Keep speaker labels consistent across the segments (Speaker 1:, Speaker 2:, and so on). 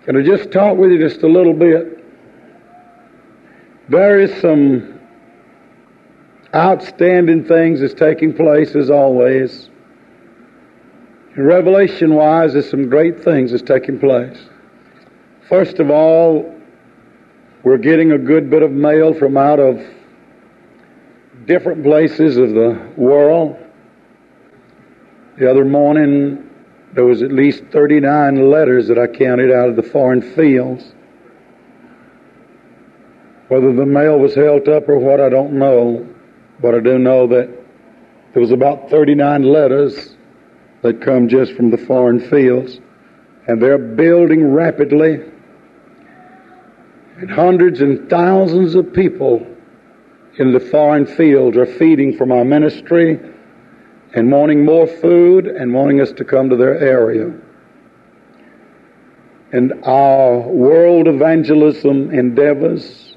Speaker 1: Can I just talk with you just a little bit? There is some outstanding things that's taking place as always. And Revelation-wise, there's some great things that's taking place. First of all, we're getting a good bit of mail from out of different places of the world. The other morning, there was at least 39 letters that I counted out of the foreign fields. Whether the mail was held up or what, I don't know. But I do know that there was about 39 letters that come just from the foreign fields. And they're building rapidly. And hundreds and thousands of people in the foreign fields are feeding from our ministry and wanting more food and wanting us to come to their area. And our world evangelism endeavors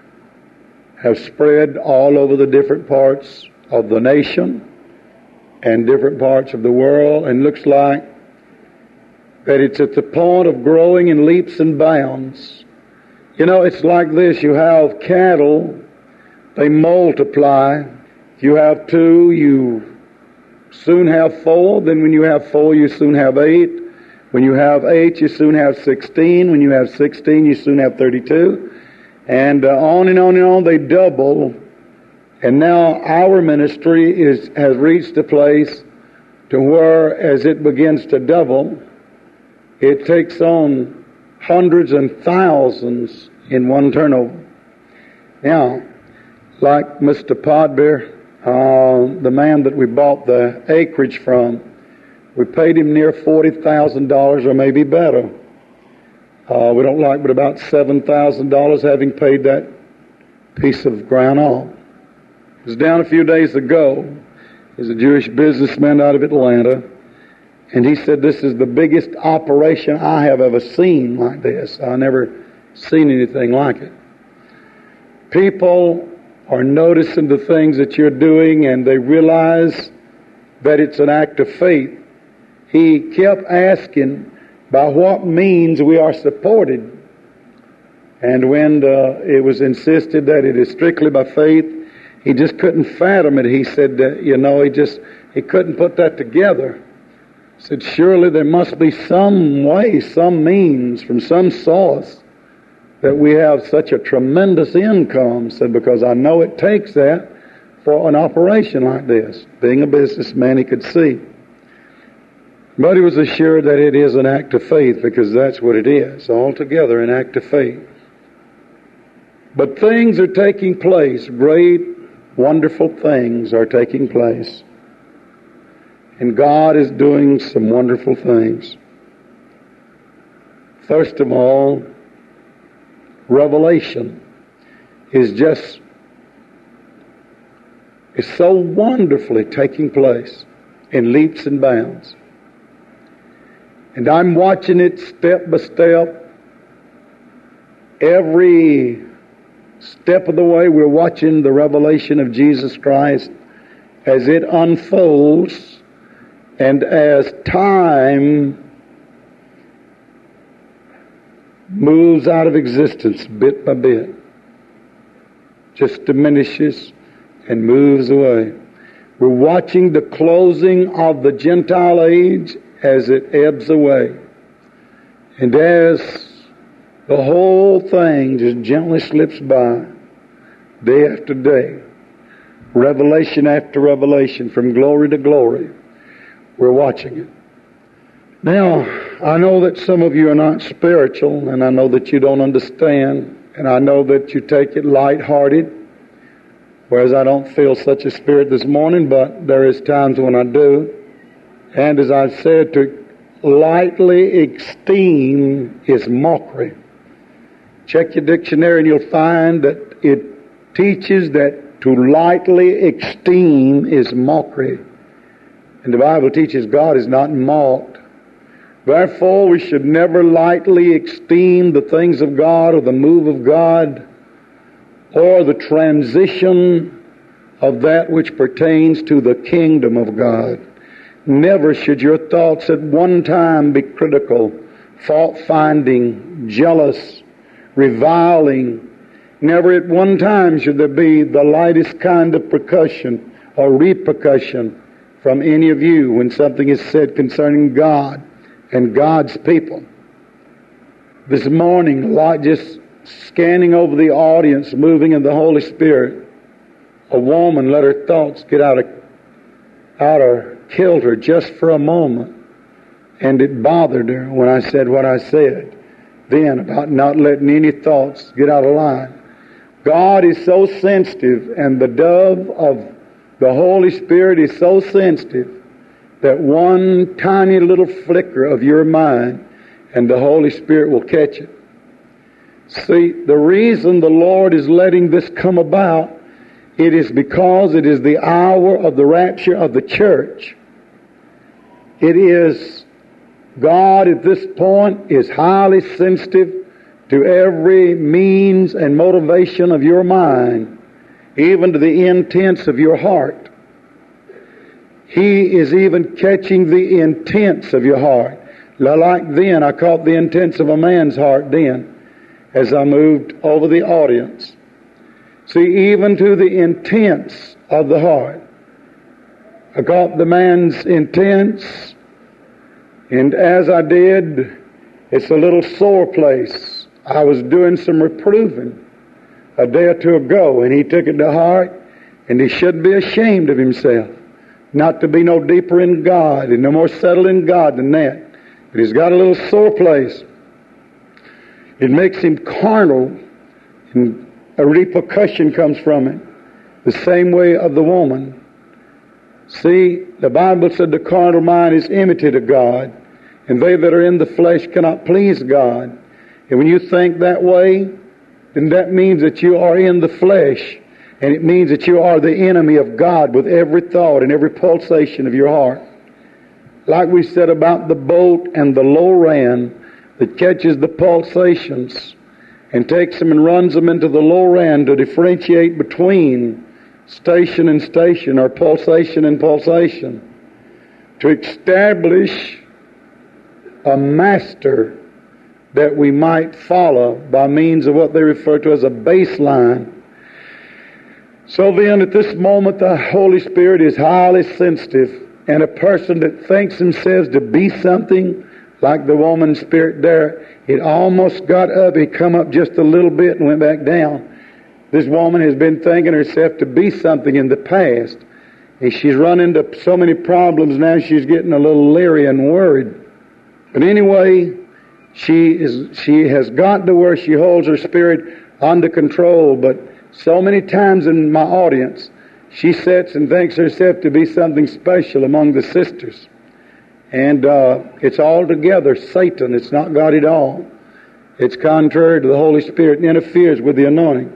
Speaker 1: have spread all over the different parts of the nation and different parts of the world, and looks like that it's at the point of growing in leaps and bounds. You know, it's like this. You have cattle, they multiply. If you have 2, you soon have 4. Then when you have 4, you soon have 8. When you have 8, you soon have 16. When you have 16, you soon have 32. And on and on and on, they double. And now our ministry has reached a place to where, as it begins to double, it takes on hundreds and thousands in one turnover. Now, like Mr. Podbeer, the man that we bought the acreage from, we paid him near $40,000 or maybe better. We don't like but about $7,000 having paid that piece of ground off. I was down a few days ago. He's a Jewish businessman out of Atlanta. And he said, this is the biggest operation I have ever seen like this. I never seen anything like it. People are noticing the things that you're doing, and they realize that it's an act of faith. He kept asking by what means we are supported. And when it was insisted that it is strictly by faith, he just couldn't fathom it. He said, he couldn't put that together. He said, surely there must be some way, some means, from some source that we have such a tremendous income. Said, because I know it takes that for an operation like this. Being a businessman, he could see. But he was assured that it is an act of faith, because that's what it is, altogether an act of faith. But things are taking place. Great, wonderful things are taking place. And God is doing some wonderful things. First of all, revelation is so wonderfully taking place in leaps and bounds. And I'm watching it step by step. Every step of the way, we're watching the revelation of Jesus Christ as it unfolds and as time moves out of existence bit by bit, just diminishes and moves away. We're watching the closing of the Gentile age as it ebbs away. And as the whole thing just gently slips by, day after day, revelation after revelation, from glory to glory, we're watching it. Now, I know that some of you are not spiritual, and I know that you don't understand, and I know that you take it lighthearted, whereas I don't feel such a spirit this morning, but there is times when I do. And as I've said, to lightly esteem is mockery. Check your dictionary and you'll find that it teaches that to lightly esteem is mockery. And the Bible teaches God is not mocked. Therefore, we should never lightly esteem the things of God or the move of God or the transition of that which pertains to the kingdom of God. Never should your thoughts at one time be critical fault-finding, jealous, reviling. Never at one time should there be the lightest kind of percussion or repercussion from any of you when something is said concerning God and God's people. This morning, like just scanning over the audience, moving in the Holy Spirit, a woman let her thoughts get out of kilter just for a moment, and it bothered her when I said what I said then about not letting any thoughts get out of line. God is so sensitive, and the dove of the Holy Spirit is so sensitive that one tiny little flicker of your mind and the Holy Spirit will catch it. See, the reason the Lord is letting this come about, it is because it is the hour of the rapture of the church. It is, God at this point is highly sensitive to every means and motivation of your mind, even to the intents of your heart. He is even catching the intents of your heart. Like then, I caught the intents of a man's heart then, as I moved over the audience. See, even to the intents of the heart. I caught the man's intents, and as I did, it's a little sore place. I was doing some reproving a day or two ago, and he took it to heart, and he should be ashamed of himself, not to be no deeper in God and no more settled in God than that. But he's got a little sore place. It makes him carnal, and a repercussion comes from it. The same way of the woman. See, the Bible said the carnal mind is enmity to God, and they that are in the flesh cannot please God. And when you think that way, then that means that you are in the flesh, and it means that you are the enemy of God with every thought and every pulsation of your heart. Like we said about the boat and the Loran that catches the pulsations and takes them and runs them into the Loran to differentiate between station and station, or pulsation and pulsation, to establish a master that we might follow by means of what they refer to as a baseline. So then, at this moment, the Holy Spirit is highly sensitive, and a person that thinks themselves to be something, like the woman's spirit there, it almost got up, it come up just a little bit and went back down. This woman has been thinking herself to be something in the past, and she's run into so many problems now she's getting a little leery and worried. But anyway, she has got to where she holds her spirit under control, but so many times in my audience, she sits and thinks herself to be something special among the sisters. And it's altogether Satan. It's not God at all. It's contrary to the Holy Spirit and interferes with the anointing.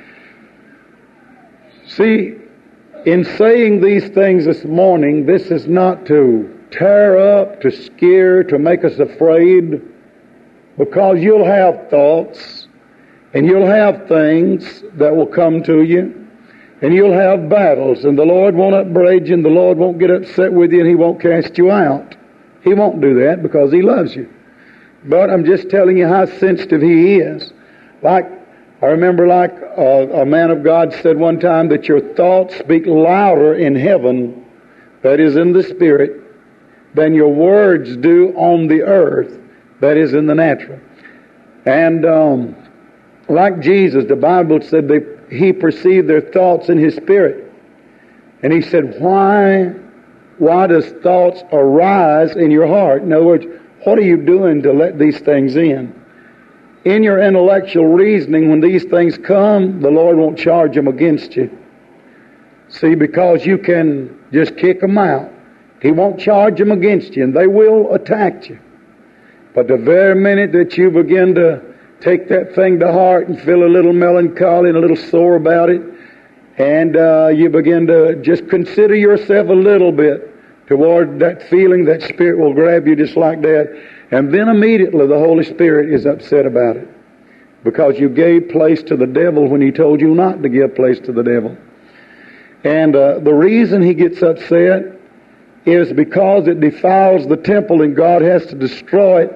Speaker 1: See, in saying these things this morning, this is not to tear up, to scare, to make us afraid, because you'll have thoughts, and you'll have things that will come to you, and you'll have battles, and the Lord won't upbraid you, and the Lord won't get upset with you, and He won't cast you out. He won't do that because He loves you. But I'm just telling you how sensitive He is. I remember a man of God said one time that your thoughts speak louder in heaven, that is in the spirit, than your words do on the earth, that is in the natural. And like Jesus, the Bible said He perceived their thoughts in His spirit. And He said, why does thoughts arise in your heart? In other words, what are you doing to let these things in? In your intellectual reasoning, when these things come, the Lord won't charge them against you. See, because you can just kick them out. He won't charge them against you, and they will attack you. But the very minute that you begin to take that thing to heart and feel a little melancholy and a little sore about it, and you begin to just consider yourself a little bit toward that feeling, that Spirit will grab you just like that. And then immediately the Holy Spirit is upset about it, because you gave place to the devil when He told you not to give place to the devil. And the reason He gets upset is because it defiles the temple, and God has to destroy it.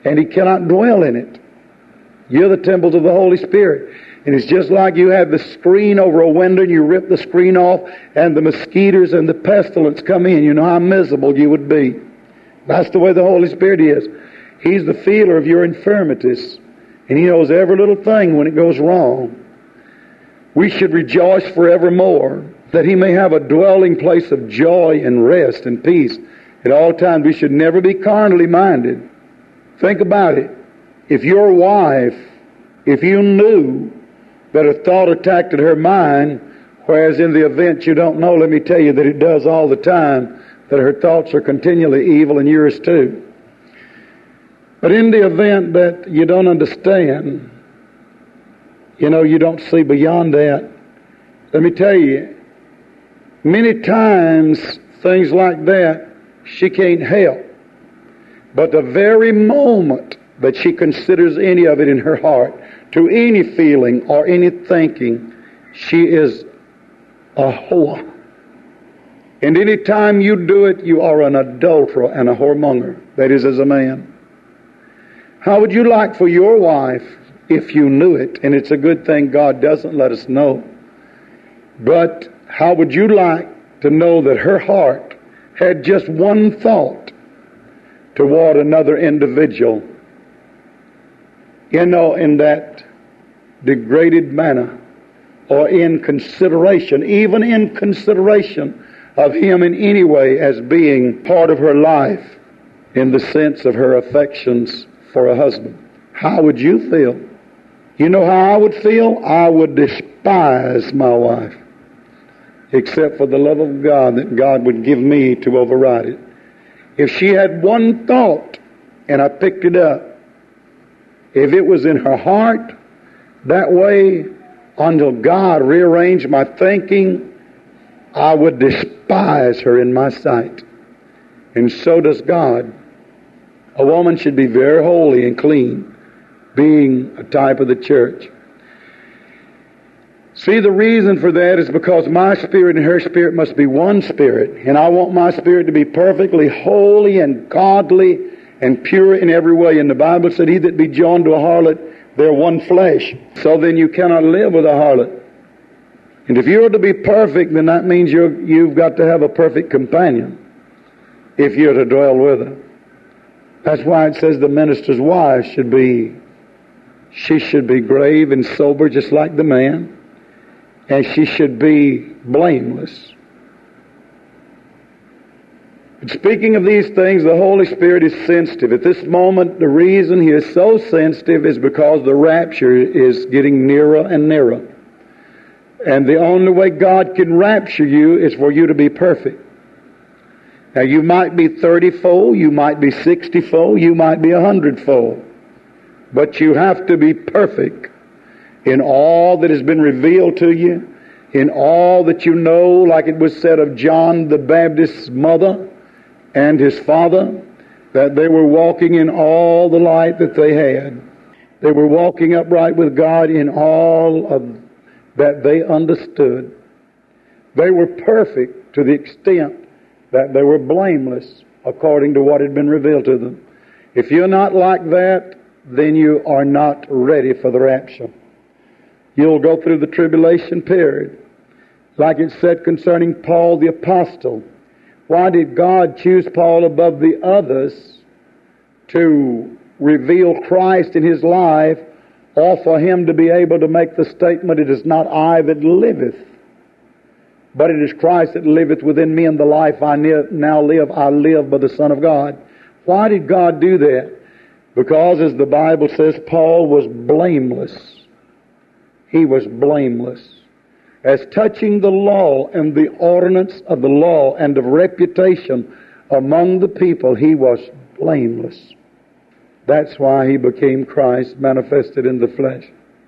Speaker 1: and He cannot dwell in it. You're the temples of the Holy Spirit. And it's just like you have the screen over a window and you rip the screen off and the mosquitoes and the pestilence come in. You know how miserable you would be. That's the way the Holy Spirit is. He's the feeler of your infirmities. And He knows every little thing when it goes wrong. We should rejoice forevermore, that He may have a dwelling place of joy and rest and peace at all times. We should never be carnally minded. Think about it. If your wife, if you knew that a thought attacked at her mind, whereas in the event you don't know, let me tell you that it does all the time, that her thoughts are continually evil and yours too. But in the event that you don't understand, you don't see beyond that, let me tell you, many times things like that she can't help. But the very moment that she considers any of it in her heart, to any feeling or any thinking, she is a whore. And any time you do it, you are an adulterer and a whoremonger. That is, as a man. How would you like for your wife, if you knew it, and it's a good thing God doesn't let us know, but how would you like to know that her heart had just one thought toward another individual, in that degraded manner, or in consideration, even in consideration of him in any way as being part of her life in the sense of her affections for a husband? How would you feel? You know how I would feel? I would despise my wife, except for the love of God that God would give me to override it. If she had one thought and I picked it up, if it was in her heart that way, until God rearranged my thinking, I would despise her in my sight. And so does God. A woman should be very holy and clean, being a type of the church. See, the reason for that is because my spirit and her spirit must be one spirit, and I want my spirit to be perfectly holy and godly and pure in every way. And the Bible said, he that be joined to a harlot, they're one flesh. So then you cannot live with a harlot. And if you're to be perfect, then that means you've got to have a perfect companion if you're to dwell with her. That's why it says the minister's wife should be grave and sober just like the man, and she should be blameless. But speaking of these things, the Holy Spirit is sensitive. At this moment, the reason He is so sensitive is because the rapture is getting nearer and nearer. And the only way God can rapture you is for you to be perfect. Now, you might be 30-fold, you might be 60-fold, you might be 100-fold. But you have to be perfect in all that has been revealed to you, in all that you know, like it was said of John the Baptist's mother and his father, that they were walking in all the light that they had. They were walking upright with God in all of that they understood. They were perfect to the extent that they were blameless according to what had been revealed to them. If you're not like that, then you are not ready for the rapture. You'll go through the tribulation period. Like it said concerning Paul the apostle. Why did God choose Paul above the others to reveal Christ in his life, or for him to be able to make the statement, it is not I that liveth, but it is Christ that liveth within me, and the life I now live, I live by the Son of God. Why did God do that? Because, as the Bible says, Paul was blameless. He was blameless. As touching the law and the ordinance of the law and of reputation among the people, he was blameless. That's why he became Christ manifested in the flesh.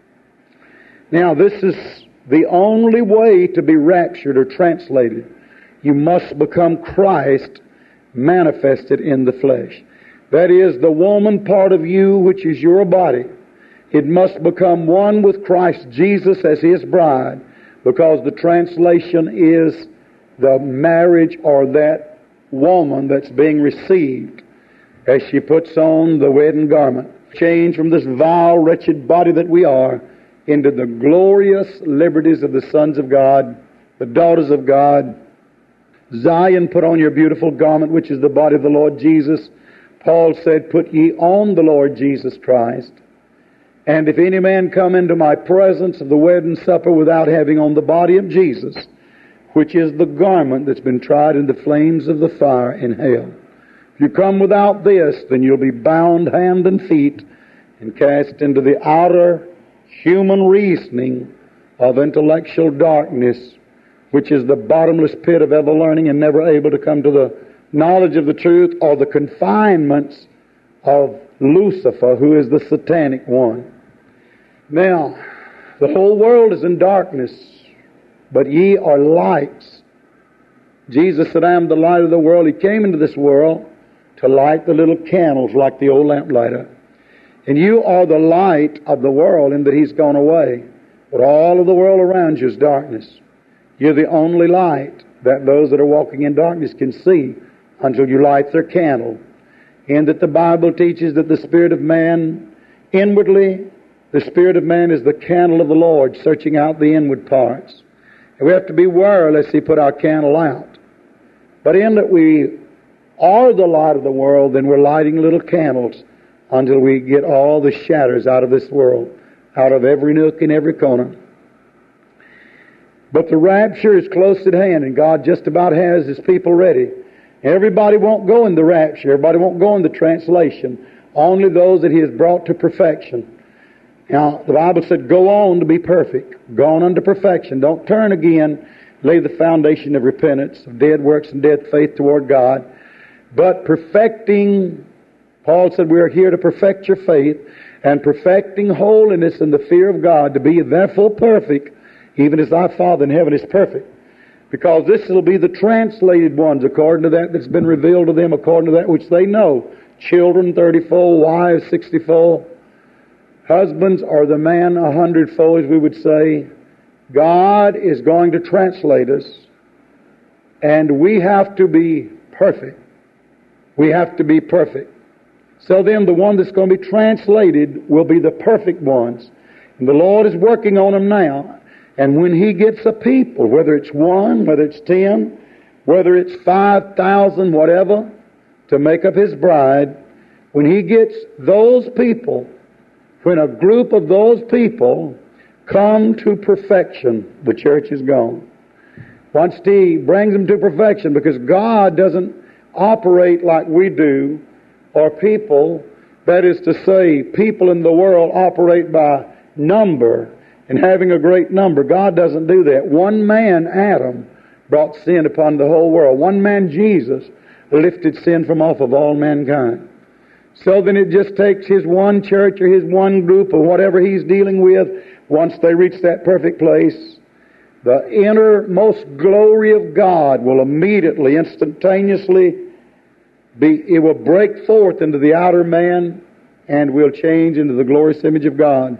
Speaker 1: Now, this is the only way to be raptured or translated. You must become Christ manifested in the flesh. That is, the woman part of you, which is your body, it must become one with Christ Jesus as His bride, because the translation is the marriage or that woman that's being received. as she puts on the wedding garment. Change from this vile, wretched body that we are into the glorious liberties of the sons of God, the daughters of God. Zion, put on your beautiful garment, which is the body of the Lord Jesus. Paul said, put ye on the Lord Jesus Christ. And if any man come into my presence of the wedding supper without having on the body of Jesus, which is the garment that's been tried in the flames of the fire in hell. If you come without this, then you'll be bound hand and feet and cast into the outer human reasoning of intellectual darkness, which is the bottomless pit of ever learning and never able to come to the knowledge of the truth, or the confinements of Lucifer, who is the satanic one. Now, the whole world is in darkness, but ye are lights. Jesus said, I am the light of the world. He came into this world to light the little candles like the old lamplighter. And you are the light of the world in that He's gone away. But all of the world around you is darkness. You're the only light that those that are walking in darkness can see until you light their candle. And that the Bible teaches that the spirit of man inwardly, the spirit of man is the candle of the Lord, searching out the inward parts. And we have to beware lest He put our candle out. But in that we are the light of the world, then we're lighting little candles until we get all the shadows out of this world, out of every nook and every corner. But the rapture is close at hand, and God just about has His people ready. Everybody won't go in the rapture. Everybody won't go in the translation. Only those that He has brought to perfection. Now, the Bible said, go on to be perfect. Go on unto perfection. Don't turn again. Lay the foundation of repentance, of dead works and dead faith toward God. But perfecting, Paul said, we are here to perfect your faith, and perfecting holiness in the fear of God, to be therefore perfect, even as thy Father in heaven is perfect. Because this will be the translated ones, according to that that's been revealed to them, according to that which they know. Children 30-fold, wives 60-fold, husbands are the man 100-fold, as we would say. God is going to translate us, and we have to be perfect. We have to be perfect. So then the one that's going to be translated will be the perfect ones. And the Lord is working on them now. And when He gets a people, whether it's 1, whether it's 10, whether it's 5,000, whatever, to make up His bride, when He gets those people, when a group of those people come to perfection, the church is gone. Once He brings them to perfection, because God doesn't operate like we do, or people, that is to say, people in the world operate by number and having a great number. God doesn't do that. One man, Adam, brought sin upon the whole world. One man, Jesus, lifted sin from off of all mankind. So then it just takes His one church or His one group or whatever He's dealing with. Once they reach that perfect place, the innermost glory of God will immediately, instantaneously it will break forth into the outer man and will change into the glorious image of God.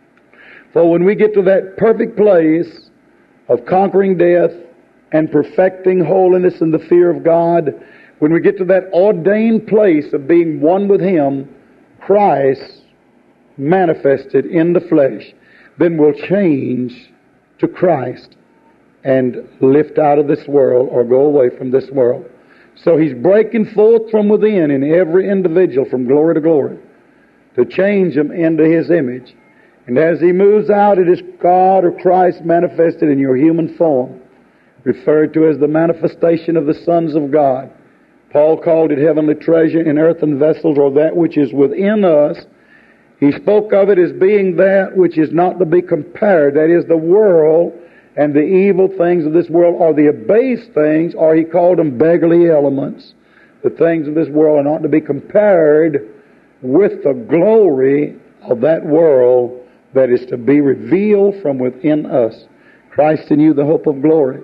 Speaker 1: For when we get to that perfect place of conquering death and perfecting holiness in the fear of God, when we get to that ordained place of being one with Him, Christ manifested in the flesh, then we'll change to Christ and lift out of this world or go away from this world. So He's breaking forth from within in every individual from glory to glory to change them into His image. And as He moves out, it is God or Christ manifested in your human form, referred to as the manifestation of the sons of God. Paul called it heavenly treasure in earthen vessels, or that which is within us. He spoke of it as being that which is not to be compared, that is the world and the evil things of this world, or the abased things, or he called them beggarly elements. The things of this world are not to be compared with the glory of that world that is to be revealed from within us. Christ in you, the hope of glory.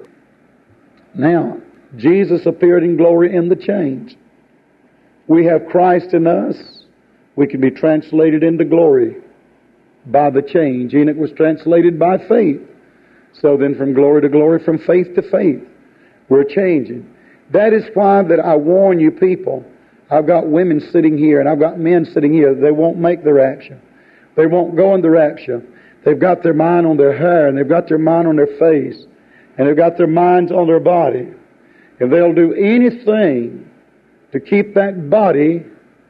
Speaker 1: Now, Jesus appeared in glory in the change. We have Christ in us. We can be translated into glory by the change. Enoch was translated by faith. So then from glory to glory, from faith to faith, we're changing. That is why that I warn you people I've got women sitting here and I've got men sitting here. They won't make the rapture. They won't go in the rapture. They've got their mind on their hair and they've got their mind on their face and they've got their minds on their body. And they'll do anything to keep that body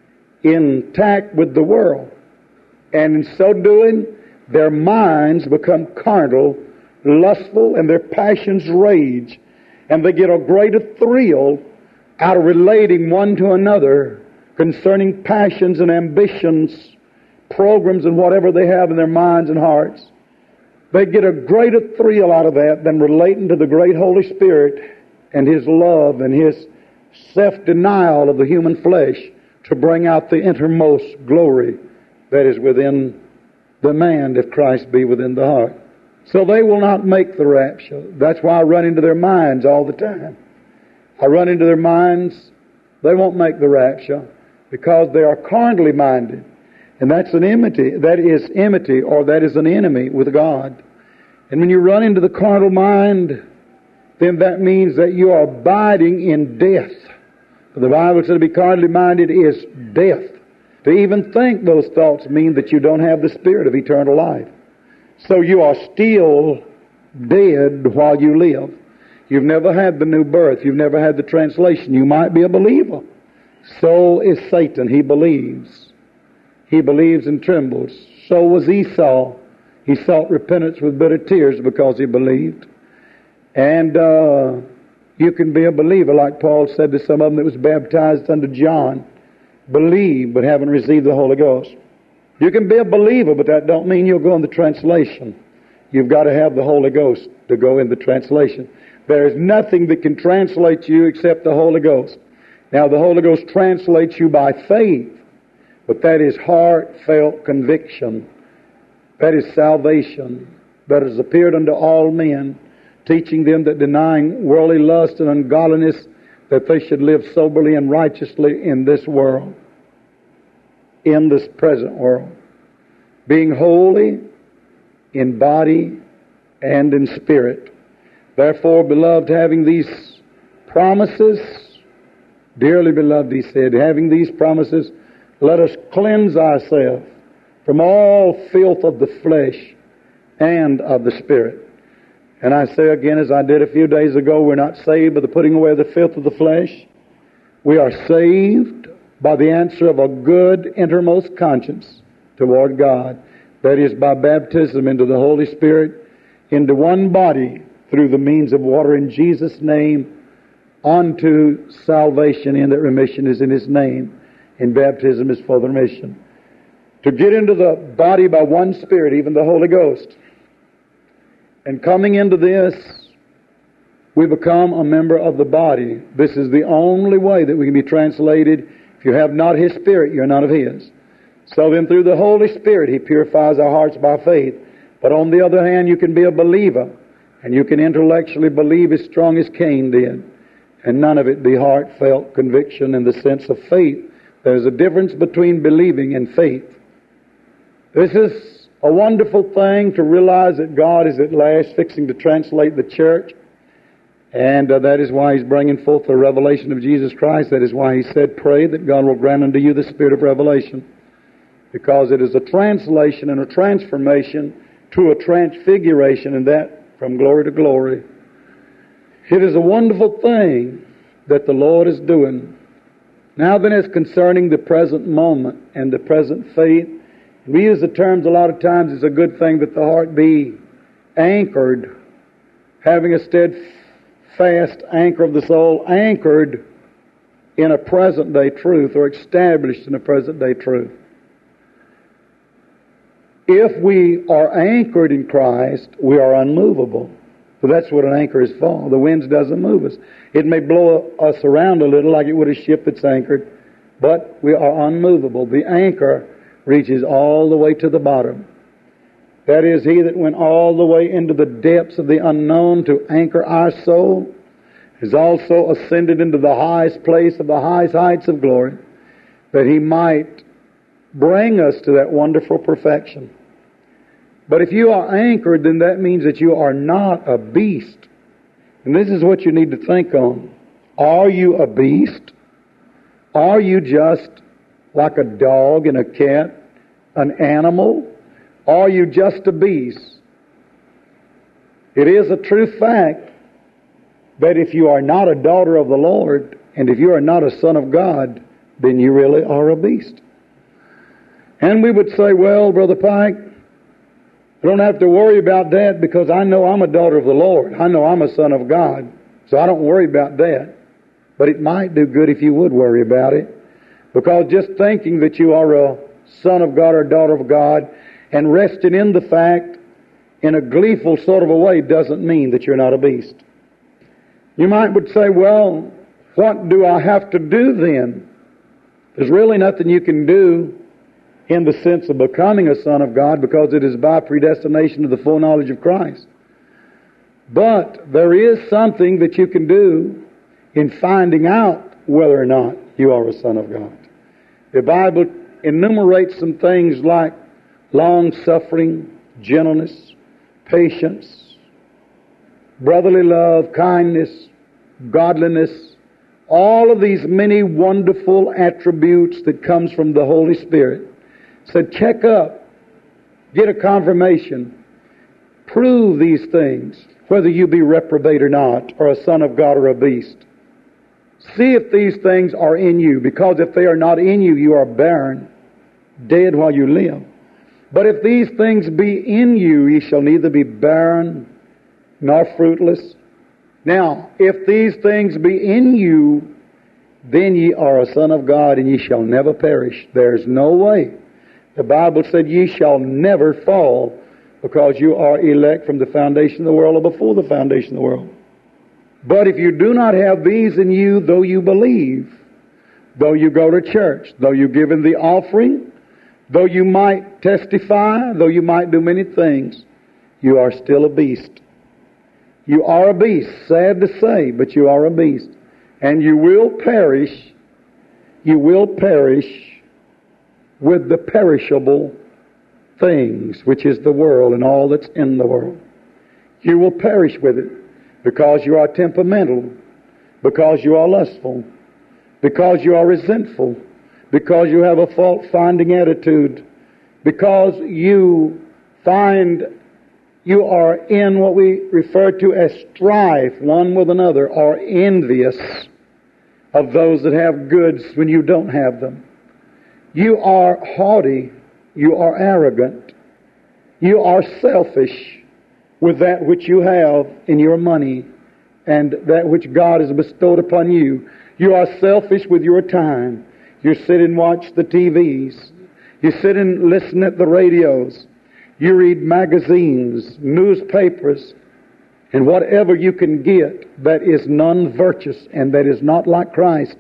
Speaker 1: intact with the world. And in so doing, their minds become carnal, lustful, and their passions rage. And they get a greater thrill out of relating one to another concerning passions and ambitions, programs and whatever they have in their minds and hearts. They get a greater thrill out of that than relating to the great Holy Spirit and His love and His self-denial of the human flesh to bring out the innermost glory that is within the man if Christ be within the heart. So they will not make the rapture. That's why I run into their minds all the time. I run into their minds. They won't make the rapture because they are carnally minded. And that's an enmity. That is enmity, or that is an enemy with God. And when you run into the carnal mind, then that means that you are abiding in death. The Bible said to be carnally minded is death. To even think those thoughts mean that you don't have the spirit of eternal life. So you are still dead while you live. You've never had the new birth. You've never had the translation. You might be a believer. So is Satan. He believes. He believes and trembles. So was Esau. He sought repentance with bitter tears because he believed. And you can be a believer, like Paul said to some of them that was baptized under John. Believe, but haven't received the Holy Ghost. You can be a believer, but that don't mean you'll go in the translation. You've got to have the Holy Ghost to go in the translation. There is nothing that can translate you except the Holy Ghost. Now, the Holy Ghost translates you by faith, but that is heartfelt conviction. That is salvation that has appeared unto all men, teaching them that denying worldly lust and ungodliness, that they should live soberly and righteously in this world, in this present world, being holy in body and in spirit. Therefore, beloved, having these promises, dearly beloved, he said, having these promises, let us cleanse ourselves from all filth of the flesh and of the spirit. And I say again, as I did a few days ago, we're not saved by the putting away of the filth of the flesh. We are saved by the answer of a good innermost conscience toward God. That is by baptism into the Holy Spirit, into one body through the means of water in Jesus' name, unto salvation, in that remission is in His name, and baptism is for the remission. To get into the body by one Spirit, even the Holy Ghost. And coming into this, we become a member of the body. This is the only way that we can be translated. If you have not His Spirit, you're not of His. So then through the Holy Spirit, He purifies our hearts by faith. But on the other hand, you can be a believer, and you can intellectually believe as strong as Cain did, and none of it be heartfelt conviction in the sense of faith. There's a difference between believing and faith. This is a wonderful thing to realize that God is at last fixing to translate the church. And that is why He's bringing forth the revelation of Jesus Christ. That is why He said, pray that God will grant unto you the spirit of revelation. Because it is a translation and a transformation to a transfiguration, and that from glory to glory. It is a wonderful thing that the Lord is doing. Now then, as concerning the present moment and the present faith, we use the terms a lot of times. It's a good thing that the heart be anchored, having a steadfast anchor of the soul, anchored in a present day truth, or established in a present day truth. If we are anchored in Christ, we are unmovable. So that's what an anchor is for. The wind doesn't move us. It may blow us around a little like it would a ship that's anchored, but we are unmovable. The anchor reaches all the way to the bottom. That is, He that went all the way into the depths of the unknown to anchor our soul has also ascended into the highest place of the highest heights of glory, that He might bring us to that wonderful perfection. But if you are anchored, then that means that you are not a beast. And this is what you need to think on. Are you a beast? Are you just like a dog and a cat, an animal? Are you just a beast? It is a true fact that if you are not a daughter of the Lord, and if you are not a son of God, then you really are a beast. And we would say, well, Brother Pike, I don't have to worry about that because I know I'm a daughter of the Lord. I know I'm a son of God, so I don't worry about that. But it might do good if you would worry about it, because just thinking that you are a son of God or a daughter of God and resting in the fact in a gleeful sort of a way doesn't mean that you're not a beast. You might would say, well, what do I have to do then? There's really nothing you can do in the sense of becoming a son of God, because it is by predestination to the full knowledge of Christ. But there is something that you can do in finding out whether or not you are a son of God. The Bible enumerates some things like long-suffering, gentleness, patience, brotherly love, kindness, godliness, all of these many wonderful attributes that comes from the Holy Spirit. So check up, get a confirmation, prove these things, whether you be reprobate or not, or a son of God or a beast. See if these things are in you, because if they are not in you, you are barren, dead while you live. But if these things be in you, ye shall neither be barren nor fruitless. Now, if these things be in you, then ye are a son of God, and ye shall never perish. There's no way. The Bible said, ye shall never fall, because you are elect from the foundation of the world or before the foundation of the world. But if you do not have these in you, though you believe, though you go to church, though you give in the offering, though you might testify, though you might do many things, you are still a beast. You are a beast. Sad to say, but you are a beast. And you will perish. You will perish with the perishable things, which is the world and all that's in the world. You will perish with it because you are temperamental, because you are lustful, because you are resentful, because you have a fault-finding attitude, because you find you are in what we refer to as strife one with another, or envious of those that have goods when you don't have them. You are haughty, you are arrogant, you are selfish with that which you have in your money and that which God has bestowed upon you. You are selfish with your time. You sit and watch the TVs. You sit and listen at the radios. You read magazines, newspapers, and whatever you can get that is non-virtuous and that is not like Christ.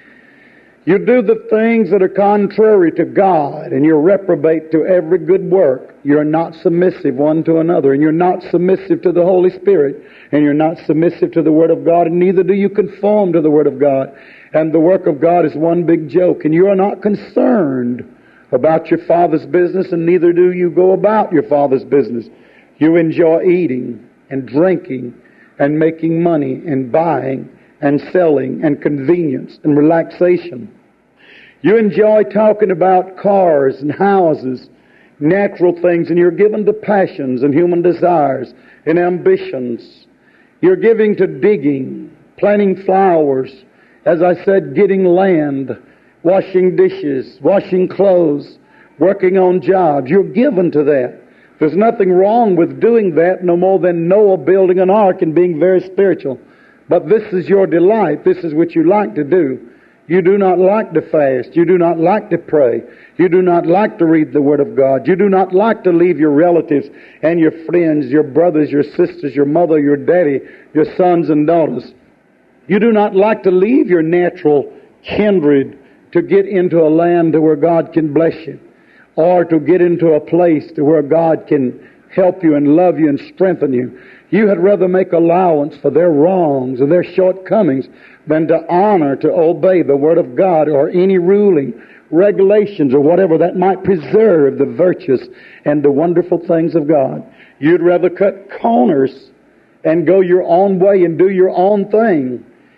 Speaker 1: You do the things that are contrary to God, and you're reprobate to every good work. You're not submissive one to another, and you're not submissive to the Holy Spirit, and you're not submissive to the Word of God, and neither do you conform to the Word of God. And the work of God is one big joke, and you are not concerned about your Father's business, and neither do you go about your Father's business. You enjoy eating and drinking and making money and buying and selling and convenience and relaxation. You enjoy talking about cars and houses, natural things, and you're given to passions and human desires and ambitions. You're giving to digging, planting flowers, as I said, getting land, washing dishes, washing clothes, working on jobs. You're given to that. There's nothing wrong with doing that, no more than Noah building an ark and being very spiritual. But this is your delight. This is what you like to do. You do not like to fast. You do not like to pray. You do not like to read the Word of God. You do not like to leave your relatives and your friends, your brothers, your sisters, your mother, your daddy, your sons and daughters. You do not like to leave your natural kindred to get into a land where God can bless you, or to get into a place to where God can help you and love you and strengthen you. You had rather make allowance for their wrongs and their shortcomings than to honor, to obey the Word of God or any ruling, regulations, or whatever that might preserve the virtues and the wonderful things of God. You'd rather cut corners and go your own way and do your own thing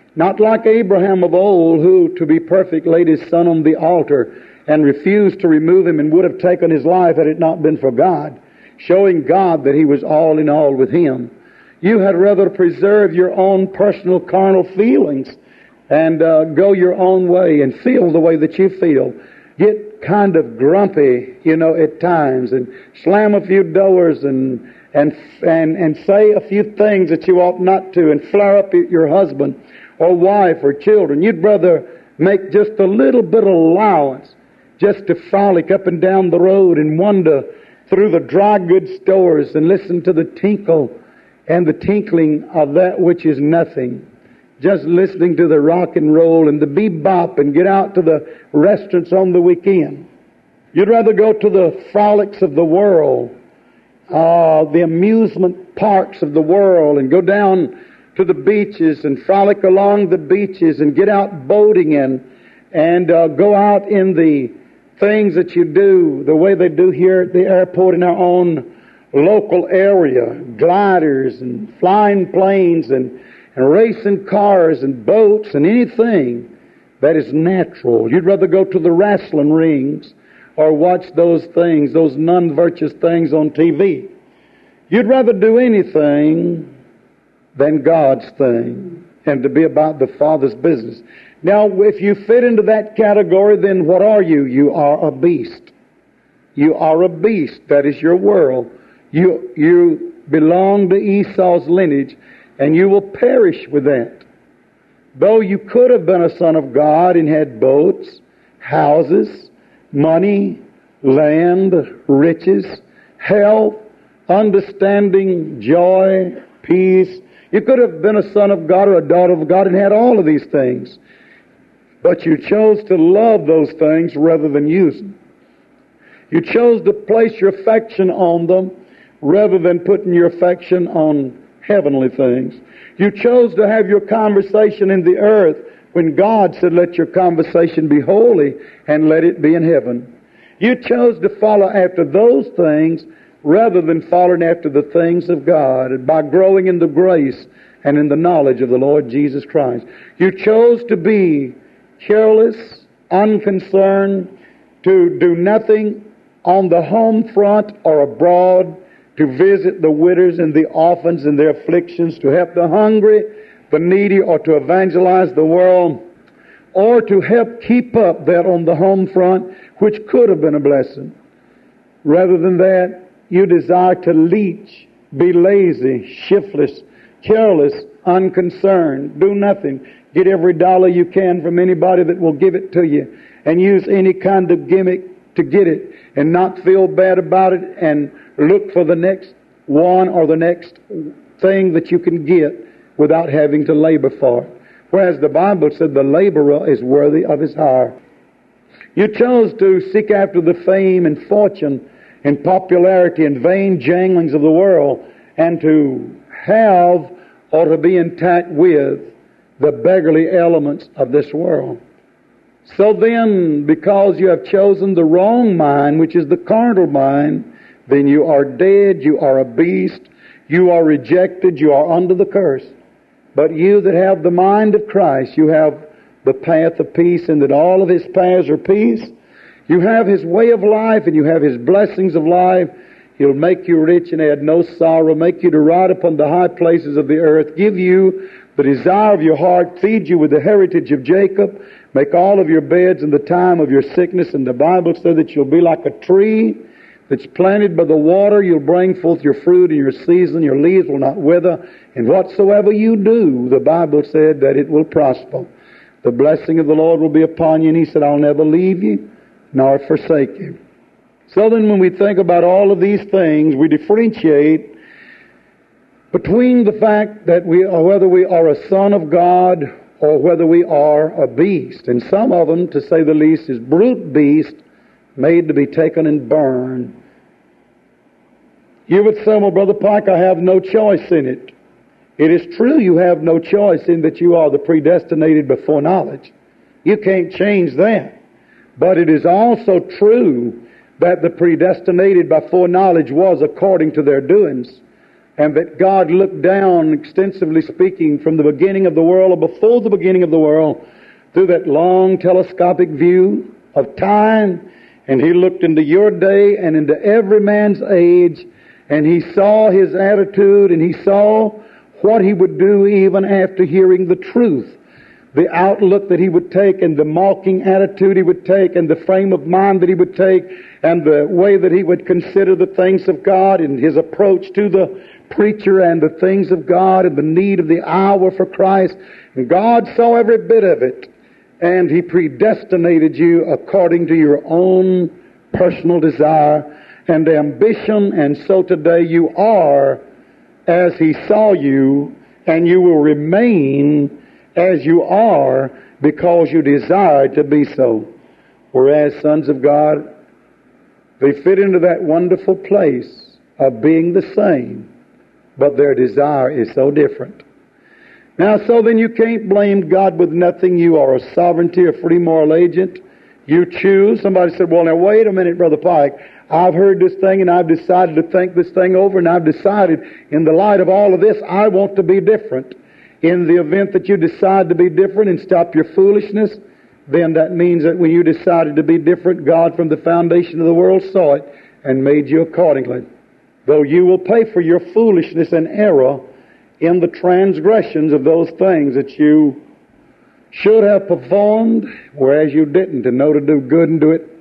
Speaker 1: Not like Abraham of old, who, to be perfect, laid his son on the altar and refused to remove him and would have taken his life had it not been for God, showing God that he was all in all with him. You had rather preserve your own personal carnal feelings and go your own way and feel the way that you feel. Get kind of grumpy, at times, and slam a few doors and say a few things that you ought not to, and flare up at your husband or wife or children. You'd rather make just a little bit of allowance just to frolic up and down the road and wander through the dry goods stores and listen to the tinkle and the tinkling of that which is nothing. Just listening to the rock and roll and the bebop and get out to the restaurants on the weekend. You'd rather go to the frolics of the world, the amusement parks of the world, and go down to the beaches and frolic along the beaches and get out boating and go out in the things that you do the way they do here at the airport in our own local area, gliders and flying planes and racing cars and boats and anything that is natural. You'd rather go to the wrestling rings or watch those things, those non-virtuous things on TV. You'd rather do anything than God's thing and to be about the Father's business. Now, if you fit into that category, then what are you? You are a beast. You are a beast. That is your world. You belong to Esau's lineage, and you will perish with that. Though you could have been a son of God and had boats, houses, money, land, riches, health, understanding, joy, peace. You could have been a son of God or a daughter of God and had all of these things. But you chose to love those things rather than use them. You chose to place your affection on them rather than putting your affection on heavenly things. You chose to have your conversation in the earth when God said, let your conversation be holy and let it be in heaven. You chose to follow after those things rather than following after the things of God by growing in the grace and in the knowledge of the Lord Jesus Christ. You chose to be careless, unconcerned, to do nothing on the home front or abroad, to visit the widows and the orphans and their afflictions, to help the hungry, the needy, or to evangelize the world, or to help keep up that on the home front, which could have been a blessing. Rather than that, you desire to leech, be lazy, shiftless, careless, unconcerned, do nothing, get every dollar you can from anybody that will give it to you, and use any kind of gimmick to get it, and not feel bad about it, and look for the next one or the next thing that you can get without having to labor for it. Whereas the Bible said the laborer is worthy of his hire. You chose to seek after the fame and fortune and popularity and vain janglings of the world, and to have or to be intact with the beggarly elements of this world. So then, because you have chosen the wrong mind, which is the carnal mind, then you are dead, you are a beast, you are rejected, you are under the curse. But you that have the mind of Christ, you have the path of peace, and that all of His paths are peace. You have His way of life, and you have His blessings of life. He'll make you rich and add no sorrow, make you to ride upon the high places of the earth, give you the desire of your heart, feed you with the heritage of Jacob, make all of your beds in the time of your sickness. And the Bible said that you'll be like a tree that's planted by the water. You'll bring forth your fruit in your season. Your leaves will not wither. And whatsoever you do, the Bible said that it will prosper. The blessing of the Lord will be upon you. And He said, I'll never leave you nor forsake you. So then when we think about all of these things, we differentiate between the fact that whether we are a son of God or whether we are a beast. And some of them, to say the least, is brute beast, made to be taken and burned. You would say, well, Brother Pike, I have no choice in it. It is true you have no choice in that you are the predestinated before knowledge. You can't change that. But it is also true that the predestinated by foreknowledge was according to their doings. and that God looked down, extensively speaking, from the beginning of the world, or before the beginning of the world, through that long telescopic view of time, and He looked into your day and into every man's age, and He saw his attitude, and He saw what he would do even after hearing the truth. The outlook that he would take, and the mocking attitude he would take, and the frame of mind that he would take, and the way that he would consider the things of God, and his approach to the preacher and the things of God, and the need of the hour for Christ. And God saw every bit of it, and He predestinated you according to your own personal desire and ambition. And so today you are as He saw you, and you will remain as you are because you desire to be so. Whereas sons of God, they fit into that wonderful place of being the same, but their desire is so different. Now, so then you can't blame God with nothing. You are a sovereignty, a free moral agent. You choose. Somebody said, well, now wait a minute, Brother Pike. I've heard this thing and I've decided to think this thing over, and I've decided in the light of all of this, I want to be different. In the event that you decide to be different and stop your foolishness, then that means that when you decided to be different, God from the foundation of the world saw it and made you accordingly. Though you will pay for your foolishness and error in the transgressions of those things that you should have performed, whereas you didn't, to know to do good and do it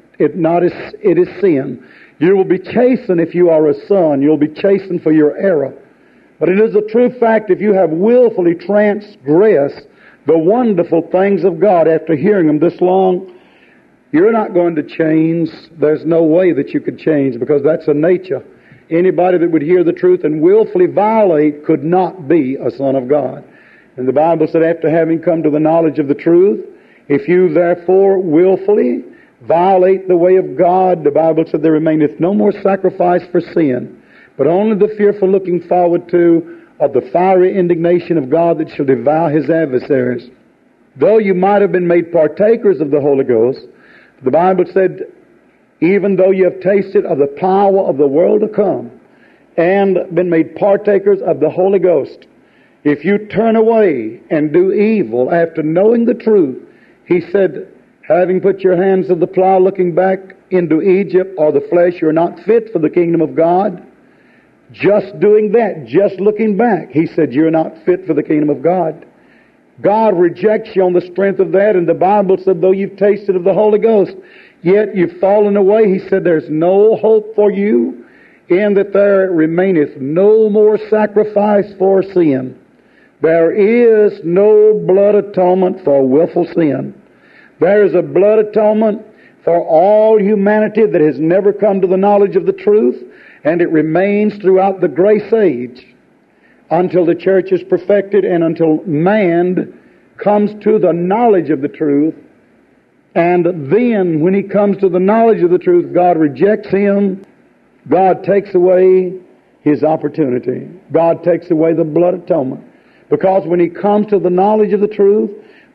Speaker 1: is sin. You will be chastened if you are a son. You'll be chastened for your error. But it is a true fact, if you have willfully transgressed the wonderful things of God after hearing them this long, you're not going to change. There's no way that you could change, because that's a nature. Anybody that would hear the truth and willfully violate could not be a son of God. And the Bible said, after having come to the knowledge of the truth, if you therefore willfully violate the way of God, the Bible said, there remaineth no more sacrifice for sin, but only the fearful looking forward to of the fiery indignation of God that shall devour His adversaries. Though you might have been made partakers of the Holy Ghost, the Bible said, even though you have tasted of the power of the world to come and been made partakers of the Holy Ghost, if you turn away and do evil after knowing the truth, He said, having put your hands to the plow, looking back into Egypt or the flesh, you're not fit for the kingdom of God. Just doing that, just looking back, He said, you're not fit for the kingdom of God. God rejects you on the strength of that, and the Bible said, though you've tasted of the Holy Ghost, yet you've fallen away. He said, there's no hope for you, in that there remaineth no more sacrifice for sin. There is no blood atonement for willful sin. There is a blood atonement for all humanity that has never come to the knowledge of the truth, and it remains throughout the grace age until the church is perfected and until man comes to the knowledge of the truth. And then when he comes to the knowledge of the truth, God rejects him. God takes away his opportunity. God takes away the blood atonement. Because when he comes to the knowledge of the truth,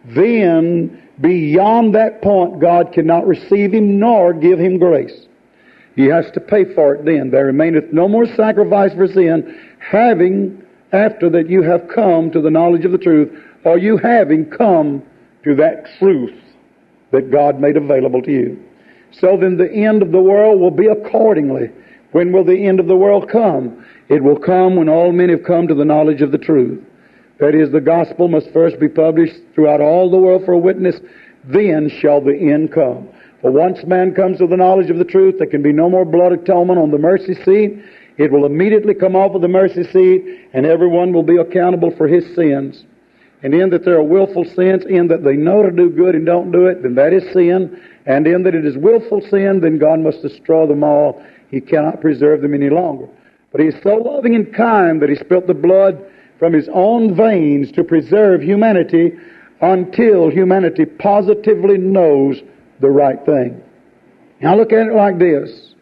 Speaker 1: then beyond that point, God cannot receive him nor give him grace. He has to pay for it then. There remaineth no more sacrifice for sin, having, after that you have come to the knowledge of the truth, or you having come to that truth that God made available to you. So then the end of the world will be accordingly. When will the end of the world come? It will come when all men have come to the knowledge of the truth. That is, the gospel must first be published throughout all the world for a witness, then shall the end come. For once man comes to the knowledge of the truth, there can be no more blood atonement on the mercy seat. It will immediately come off of the mercy seat, and everyone will be accountable for his sins. And in that there are willful sins, in that they know to do good and don't do it, then that is sin. And in that it is willful sin, then God must destroy them all. He cannot preserve them any longer. But He is so loving and kind that He spilt the blood from His own veins to preserve humanity until humanity positively knows the right thing. Now look at it like this.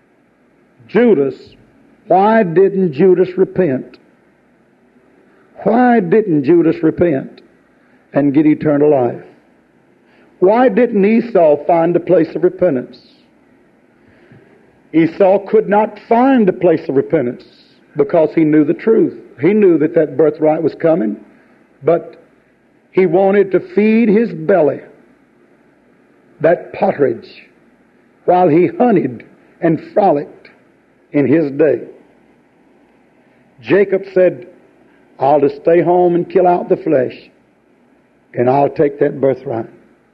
Speaker 1: Judas, why didn't Judas repent? Why didn't Judas repent and get eternal life? Why didn't Esau find a place of repentance? Esau could not find a place of repentance. because he knew the truth. He knew that that birthright was coming, but he wanted to feed his belly that pottage while he hunted and frolicked in his day. Jacob said, I'll just stay home and kill out the flesh, and I'll take that birthright.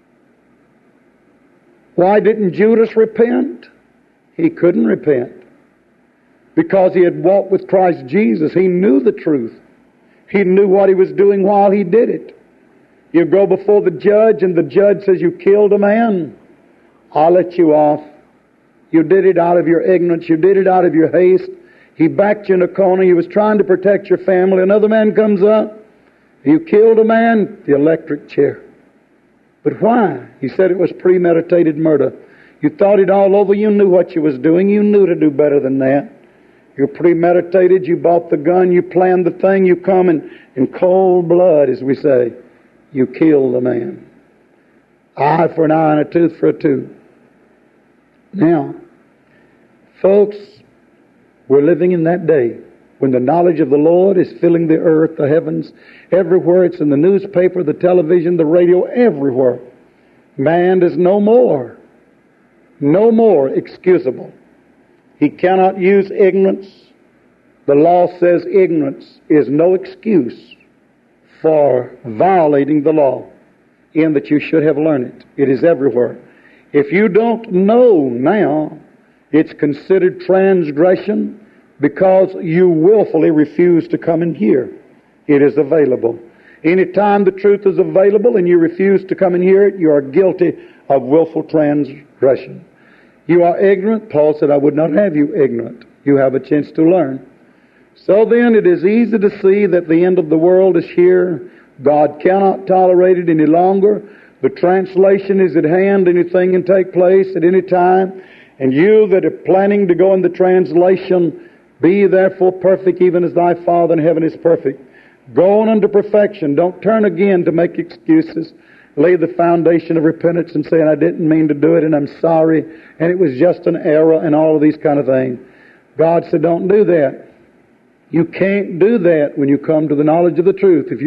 Speaker 1: Why didn't Judas repent? He couldn't repent. Because he had walked with Christ Jesus. He knew the truth. He knew what he was doing while he did it. You go before the judge and the judge says, you killed a man. I'll let you off. You did it out of your ignorance. You did it out of your haste. He backed you in a corner. He was trying to protect your family. Another man comes up. You killed a man. The electric chair. But why? He said it was premeditated murder. You thought it all over. You knew what you was doing. You knew to do better than that. You premeditated. You bought the gun. You planned the thing. You come in cold blood, as we say. You killed the man. Eye for an eye and a tooth for a tooth. Now, folks, we're living in that day when the knowledge of the Lord is filling the earth, the heavens, everywhere. It's in the newspaper, the television, the radio, everywhere. Man is no more excusable. He cannot use ignorance. The law says ignorance is no excuse for violating the law, in that you should have learned it. It is everywhere. If you don't know now, it's considered transgression because you willfully refuse to come and hear. It is available. Anytime the truth is available and you refuse to come and hear it, you are guilty of willful transgression. You are ignorant. Paul said, I would not have you ignorant. You have a chance to learn. So then it is easy to see that the end of the world is here. God cannot tolerate it any longer. The translation is at hand. Anything can take place at any time. And you that are planning to go in the translation, be therefore perfect even as thy Father in heaven is perfect. Go on unto perfection. Don't turn again to make excuses. Lay the foundation of repentance and say, I didn't mean to do it and I'm sorry and it was just an error and all of these kind of things. God said, don't do that. You can't do that when you come to the knowledge of the truth. If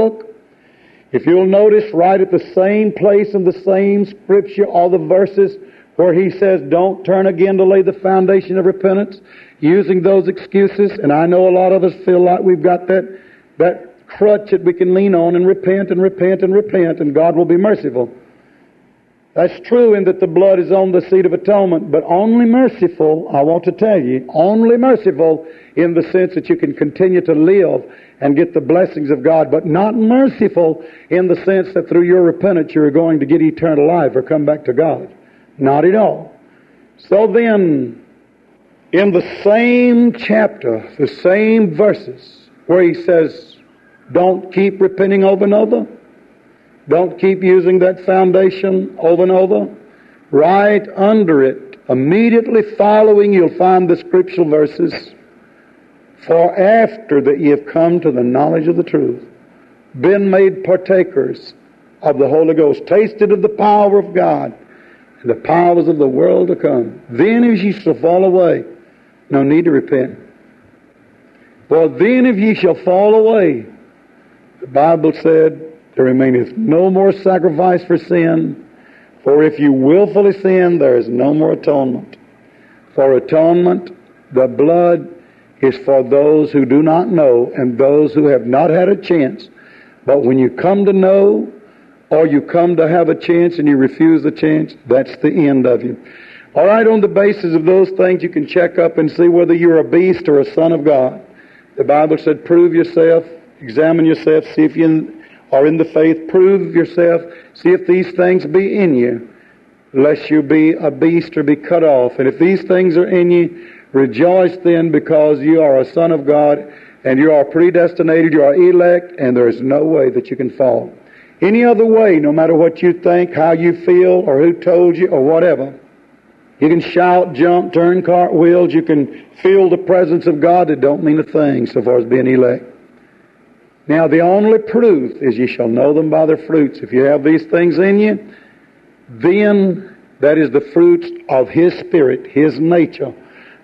Speaker 1: you'll notice right at the same place in the same scripture, all the verses where he says, don't turn again to lay the foundation of repentance, using those excuses. And I know a lot of us feel like we've got that crutch that we can lean on and repent and repent and repent, and God will be merciful. That's true in that the blood is on the seat of atonement, but only merciful, I want to tell you, only merciful in the sense that you can continue to live and get the blessings of God, but not merciful in the sense that through your repentance you're going to get eternal life or come back to God. Not at all. So then, in the same chapter, the same verses, where he says, don't keep repenting over and over, don't keep using that foundation over and over, right under it, immediately following, you'll find the scriptural verses, for after that ye have come to the knowledge of the truth, been made partakers of the Holy Ghost, tasted of the power of God, and the powers of the world to come, then if ye shall fall away, no need to repent. For then if ye shall fall away, the Bible said, there remaineth no more sacrifice for sin, for if you willfully sin, there is no more atonement. For atonement, the blood is for those who do not know and those who have not had a chance. But when you come to know, or you come to have a chance and you refuse the chance, that's the end of you. All right, on the basis of those things, you can check up and see whether you're a beast or a son of God. The Bible said, prove yourself, examine yourself, see if you are in the faith, prove yourself, see if these things be in you, lest you be a beast or be cut off. And if these things are in you, rejoice then, because you are a son of God and you are predestinated, you are elect, and there is no way that you can fall. Any other way, no matter what you think, how you feel, or who told you, or whatever, you can shout, jump, turn cartwheels, you can feel the presence of God. It don't mean a thing so far as being elect. Now, the only proof is ye shall know them by their fruits. If you have these things in you, then that is the fruits of His Spirit, His nature.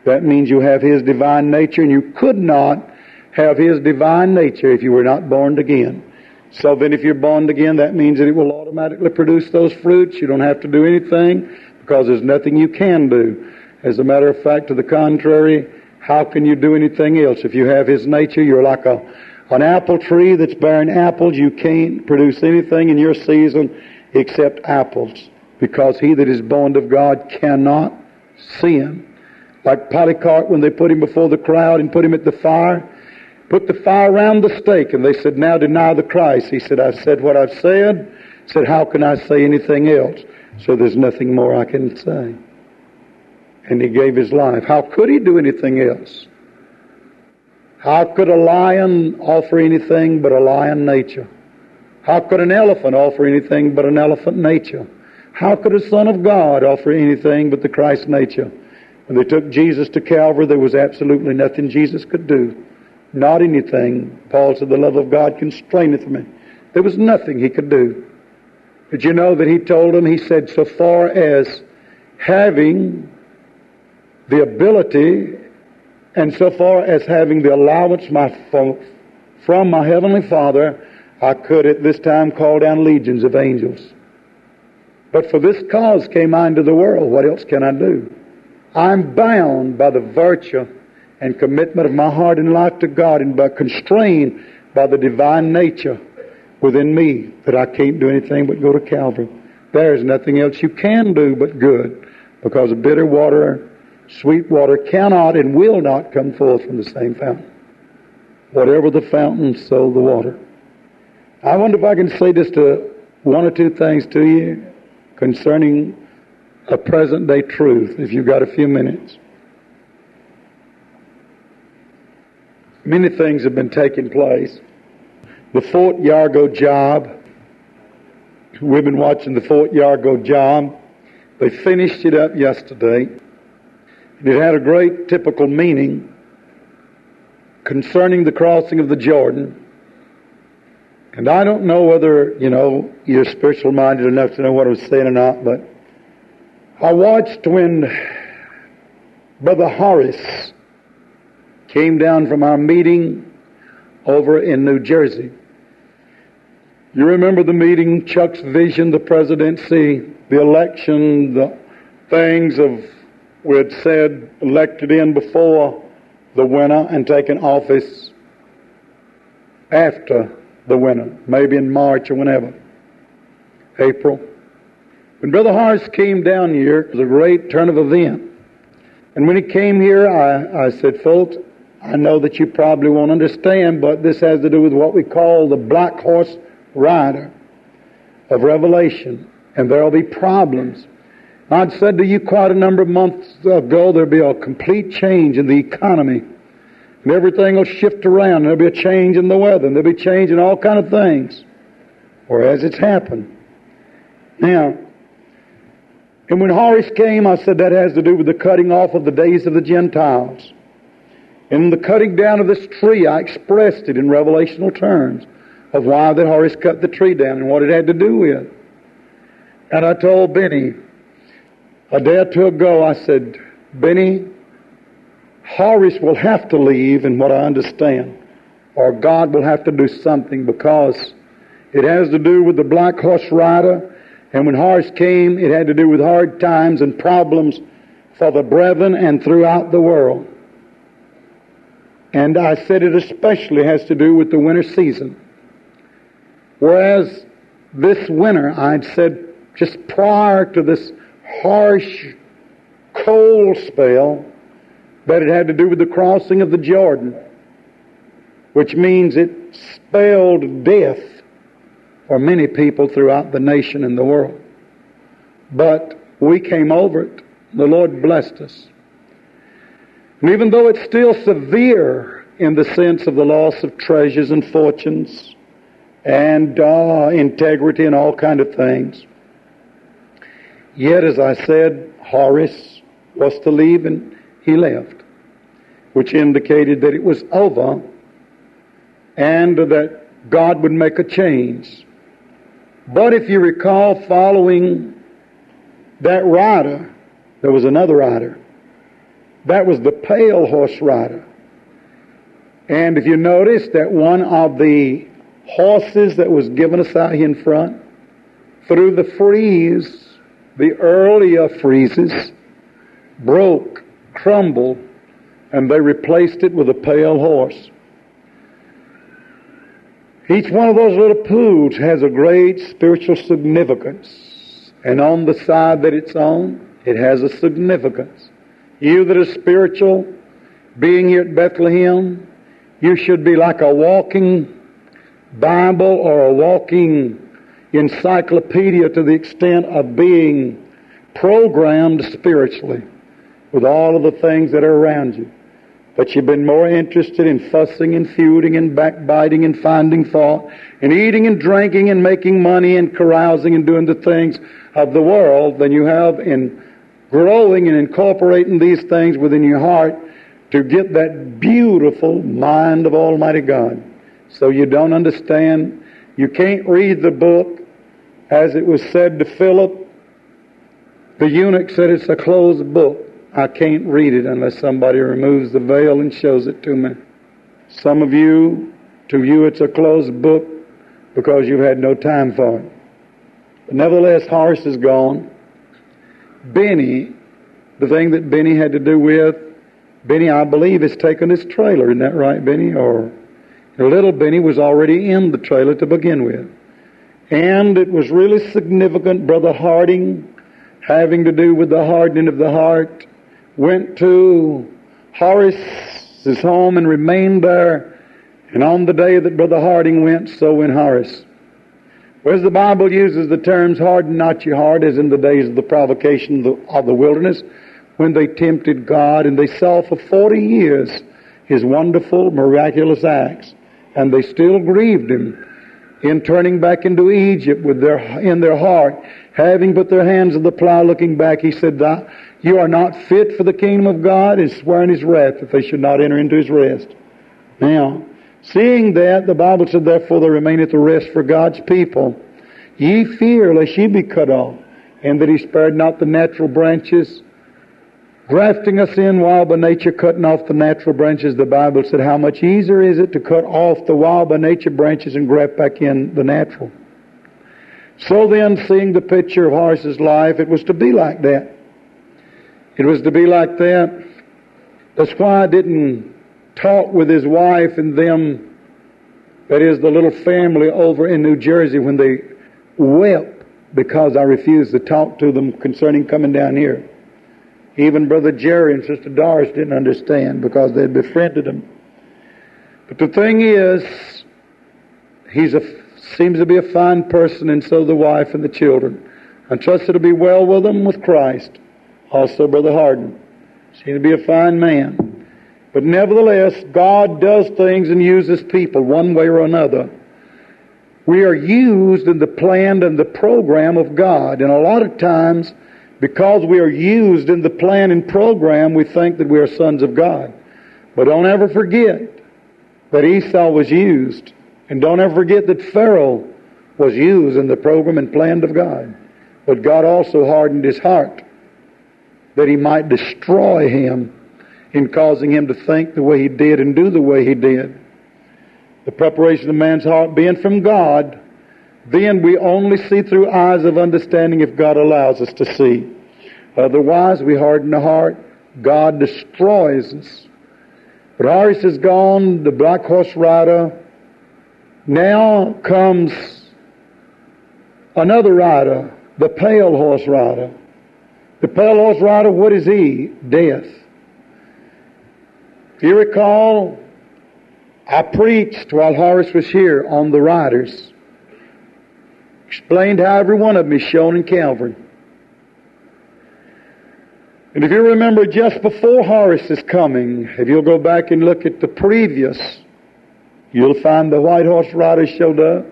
Speaker 1: That means you have His divine nature, and you could not have His divine nature if you were not born again. So then if you're born again, that means that it will automatically produce those fruits. You don't have to do anything because there's nothing you can do. As a matter of fact, to the contrary, how can you do anything else? If you have His nature, you're like an apple tree that's bearing apples. You can't produce anything in your season except apples, because he that is born of God cannot sin. Like Polycarp, when they put him before the crowd and put him at the fire, put the fire around the stake, and they said, "Now deny the Christ." He said, "I've said what I've said." He said, "How can I say anything else?" So there's nothing more I can say. And he gave his life. How could he do anything else? How could a lion offer anything but a lion nature? How could an elephant offer anything but an elephant nature? How could a Son of God offer anything but the Christ nature? When they took Jesus to Calvary, there was absolutely nothing Jesus could do. Not anything. Paul said, "The love of God constraineth me." There was nothing he could do. Did you know that he told them, he said, so far as having the ability and so far as having the allowance from my Heavenly Father, I could at this time call down legions of angels. But for this cause came I into the world. What else can I do? I'm bound by the virtue and commitment of my heart and life to God, and by constrained by the divine nature within me, that I can't do anything but go to Calvary. There's nothing else you can do but good, because bitter water, sweet water cannot and will not come forth from the same fountain. Whatever the fountain, so the water. I wonder if I can say just one or two things to you concerning a present day truth, if you've got a few minutes. Many things have been taking place. The Fort Yargo job, we've been watching the Fort Yargo job. They finished it up yesterday. And it had a great typical meaning concerning the crossing of the Jordan. And I don't know whether, you're spiritual minded enough to know what I was saying or not, but I watched when Brother Horace came down from our meeting over in New Jersey. You remember the meeting, Chuck's vision, the presidency, the election, the things we had said elected in before the winter and taken office after the winter, maybe in March or whenever, April. When Brother Horace came down here, it was a great turn of event. And when he came here, I said, "Folks, I know that you probably won't understand, but this has to do with what we call the black horse rider of Revelation, and there will be problems." I'd said to you quite a number of months ago, there'll be a complete change in the economy, and everything will shift around, and there'll be a change in the weather, and there'll be change in all kind of things, whereas it's happened. Now, and when Horace came, I said that has to do with the cutting off of the days of the Gentiles. In the cutting down of this tree, I expressed it in revelational terms of why that Horace cut the tree down and what it had to do with. And I told Benny a day or two ago, I said, "Benny, Horace will have to leave in what I understand, or God will have to do something, because it has to do with the black horse rider. And when Horace came, it had to do with hard times and problems for the brethren and throughout the world. And I said it especially has to do with the winter season. Whereas this winter, I'd said just prior to this harsh, cold spell, that it had to do with the crossing of the Jordan, which means it spelled death for many people throughout the nation and the world. But we came over it. The Lord blessed us. And even though it's still severe in the sense of the loss of treasures and fortunes and integrity and all kind of things, yet, as I said, Horace was to leave, and he left, which indicated that it was over and that God would make a change. But if you recall, following that rider, there was another rider. That was the pale horse rider. And if you notice that one of the horses that was given us out here in front, through the freeze, the earlier freezes, broke, crumbled, and they replaced it with a pale horse. Each one of those little pools has a great spiritual significance. And on the side that it's on, it has a significance. You that are spiritual, being here at Bethlehem, you should be like a walking Bible or a walking encyclopedia to the extent of being programmed spiritually with all of the things that are around you. But you've been more interested in fussing and feuding and backbiting and finding fault and eating and drinking and making money and carousing and doing the things of the world than you have in growing and incorporating these things within your heart to get that beautiful mind of Almighty God. So you don't understand. You can't read the book as it was said to Philip. The eunuch said it's a closed book. I can't read it unless somebody removes the veil and shows it to me. Some of you, to you it's a closed book because you've had no time for it. But nevertheless, Horace is gone. Benny, the thing that Benny had to do with, Benny, I believe, has taken his trailer. Isn't that right, Benny? Or little Benny was already in the trailer to begin with. And it was really significant. Brother Harding, having to do with the hardening of the heart, went to Horace's home and remained there. And on the day that Brother Harding went, so went Horace. Whereas the Bible uses the terms, harden not your heart, as in the days of the provocation of the wilderness, when they tempted God, and they saw for 40 years His wonderful, miraculous acts. And they still grieved Him in turning back into Egypt in their heart, having put their hands in the plow, looking back. He said, you are not fit for the kingdom of God, and swearing His wrath that they should not enter into His rest. Now, seeing that, the Bible said, therefore there remaineth the rest for God's people. Ye fear lest ye be cut off, and that He spared not the natural branches, grafting us in while by nature, cutting off the natural branches. The Bible said, how much easier is it to cut off the wild by nature branches and graft back in the natural? So then, seeing the picture of Horace's life, it was to be like that. It was to be like that. That's why I didn't talk with his wife and them, that is, the little family over in New Jersey, when they wept because I refused to talk to them concerning coming down here. Even Brother Jerry and Sister Doris didn't understand because they had befriended him. But the thing is, seems to be a fine person, and so the wife and the children. I trust it'll be well with them with Christ. Also Brother Hardin seems to be a fine man. But nevertheless, God does things and uses people one way or another. We are used in the plan and the program of God. And a lot of times, because we are used in the plan and program, we think that we are sons of God. But don't ever forget that Esau was used. And don't ever forget that Pharaoh was used in the program and plan of God. But God also hardened his heart that He might destroy him in causing him to think the way he did and do the way he did. The preparation of man's heart being from God, then we only see through eyes of understanding if God allows us to see. Otherwise, we harden the heart. God destroys us. But Horace is gone, the black horse rider. Now comes another rider, the pale horse rider. The pale horse rider, what is he? Death. If you recall, I preached while Horace was here on the riders. Explained how every one of them is shown in Calvary. And if you remember just before Horace's coming, if you'll go back and look at the previous, you'll find the white horse rider showed up.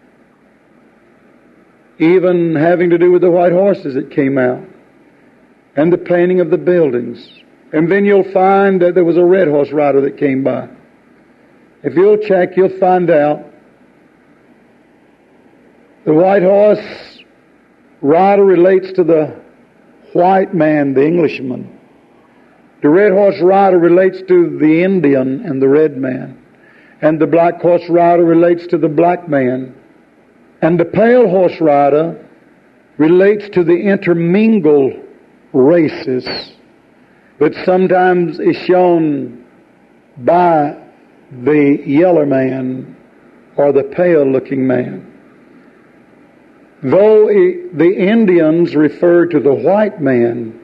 Speaker 1: Even having to do with the white horses that came out. And the painting of the buildings. And then you'll find that there was a red horse rider that came by. If you'll check, you'll find out the white horse rider relates to the white man, the Englishman. The red horse rider relates to the Indian and the red man. And the black horse rider relates to the black man. And the pale horse rider relates to the intermingled races that sometimes is shown by the yeller man or the pale-looking man. Though the Indians refer to the white man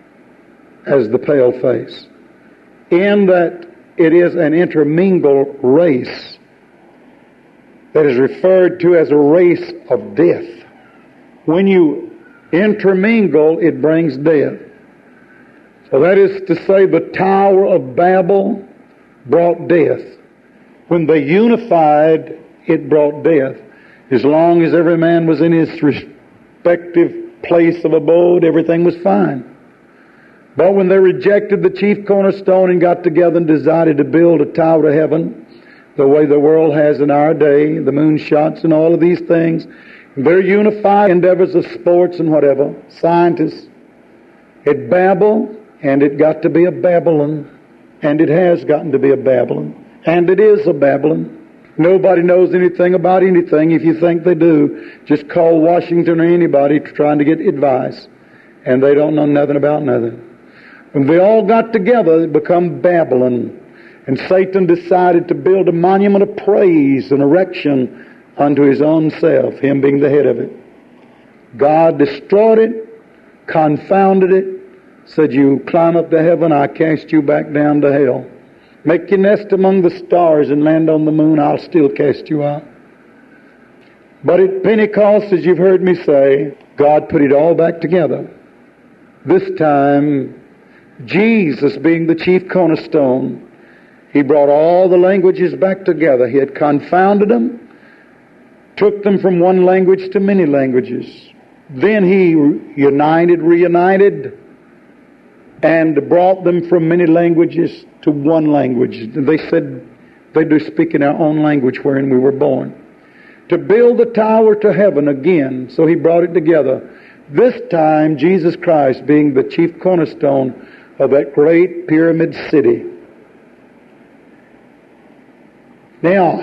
Speaker 1: as the pale face, in that it is an intermingled race that is referred to as a race of death. When you intermingle, it brings death. So that is to say, the Tower of Babel brought death. When they unified, it brought death. As long as every man was in his respective place of abode, everything was fine. But when they rejected the chief cornerstone and got together and decided to build a tower to heaven, the way the world has in our day, the moonshots and all of these things, their unified endeavors of sports and whatever, scientists, it babbled, and it got to be a Babylon, and it has gotten to be a Babylon, and it is a Babylon. Nobody knows anything about anything. If you think they do, just call Washington or anybody trying to get advice, and they don't know nothing about nothing. When they all got together, it become Babylon, and Satan decided to build a monument of praise and erection unto his own self, him being the head of it. God destroyed it, confounded it, said, you climb up to heaven, I cast you back down to hell. Make your nest among the stars and land on the moon, I'll still cast you out. But at Pentecost, as you've heard me say, God put it all back together. This time, Jesus being the chief cornerstone, He brought all the languages back together. He had confounded them, took them from one language to many languages. Then He reunited, and brought them from many languages to one language. They said they do speak in our own language wherein we were born. To build the tower to heaven again, so He brought it together. This time, Jesus Christ being the chief cornerstone of that great pyramid city. Now,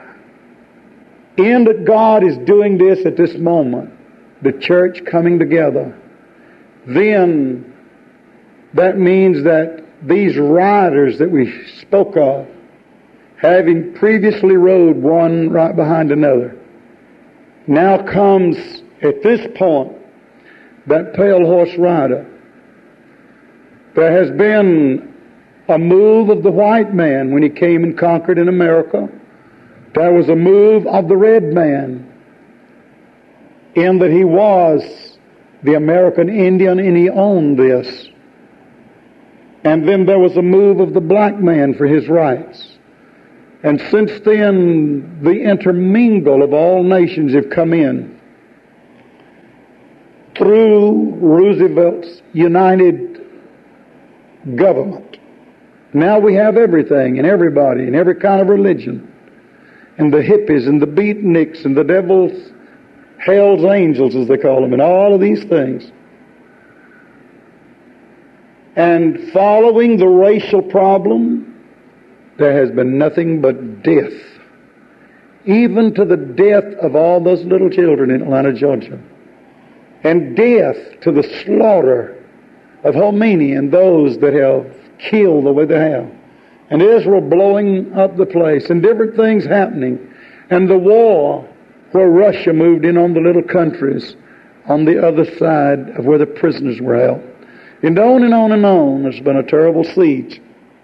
Speaker 1: in that God is doing this at this moment, the church coming together, then that means that these riders that we spoke of, having previously rode one right behind another, now comes at this point that pale horse rider. There has been a move of the white man when he came and conquered in America. There was a move of the red man in that he was the American Indian and he owned this. And then there was a move of the black man for his rights. And since then, the intermingle of all nations have come in through Roosevelt's united government. Now we have everything and everybody and every kind of religion. And the hippies and the beatniks and the devil's, hell's angels as they call them, and all of these things. And following the racial problem, there has been nothing but death. Even to the death of all those little children in Atlanta, Georgia. And death to the slaughter of Khomeini and those that have killed the way they have. And Israel blowing up the place and different things happening. And the war where Russia moved in on the little countries on the other side of where the prisoners were held. And on and on and on, there's been a terrible siege.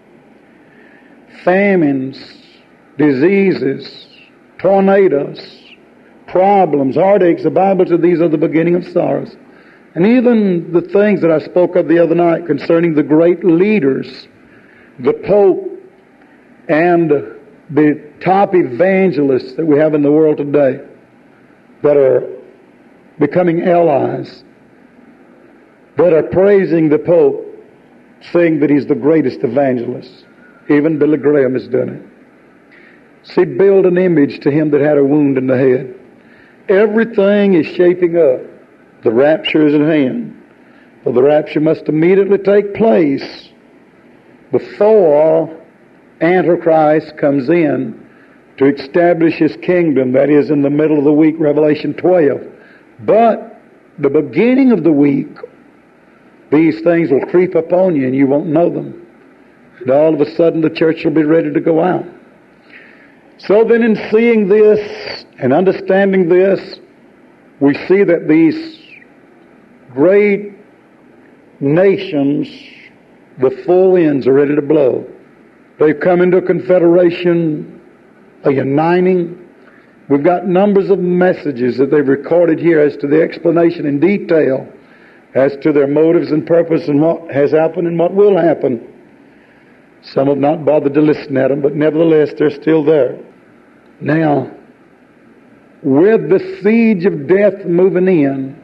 Speaker 1: Famines, diseases, tornadoes, problems, heartaches. The Bible said these are the beginning of sorrows. And even the things that I spoke of the other night concerning the great leaders, the Pope, and the top evangelists that we have in the world today that are becoming allies, that are praising the Pope, saying that he's the greatest evangelist. Even Billy Graham has done it. See, build an image to him that had a wound in the head. Everything is shaping up. The rapture is at hand. For the rapture must immediately take place before Antichrist comes in to establish his kingdom. That is in the middle of the week, Revelation 12. But the beginning of the week, these things will creep upon you and you won't know them. And all of a sudden the church will be ready to go out. So then in seeing this and understanding this, we see that these great nations, the full winds are ready to blow. They've come into a confederation, a uniting. We've got numbers of messages that they've recorded here as to the explanation in detail as to their motives and purpose and what has happened and what will happen. Some have not bothered to listen at them, but nevertheless they're still there. Now, with the siege of death moving in,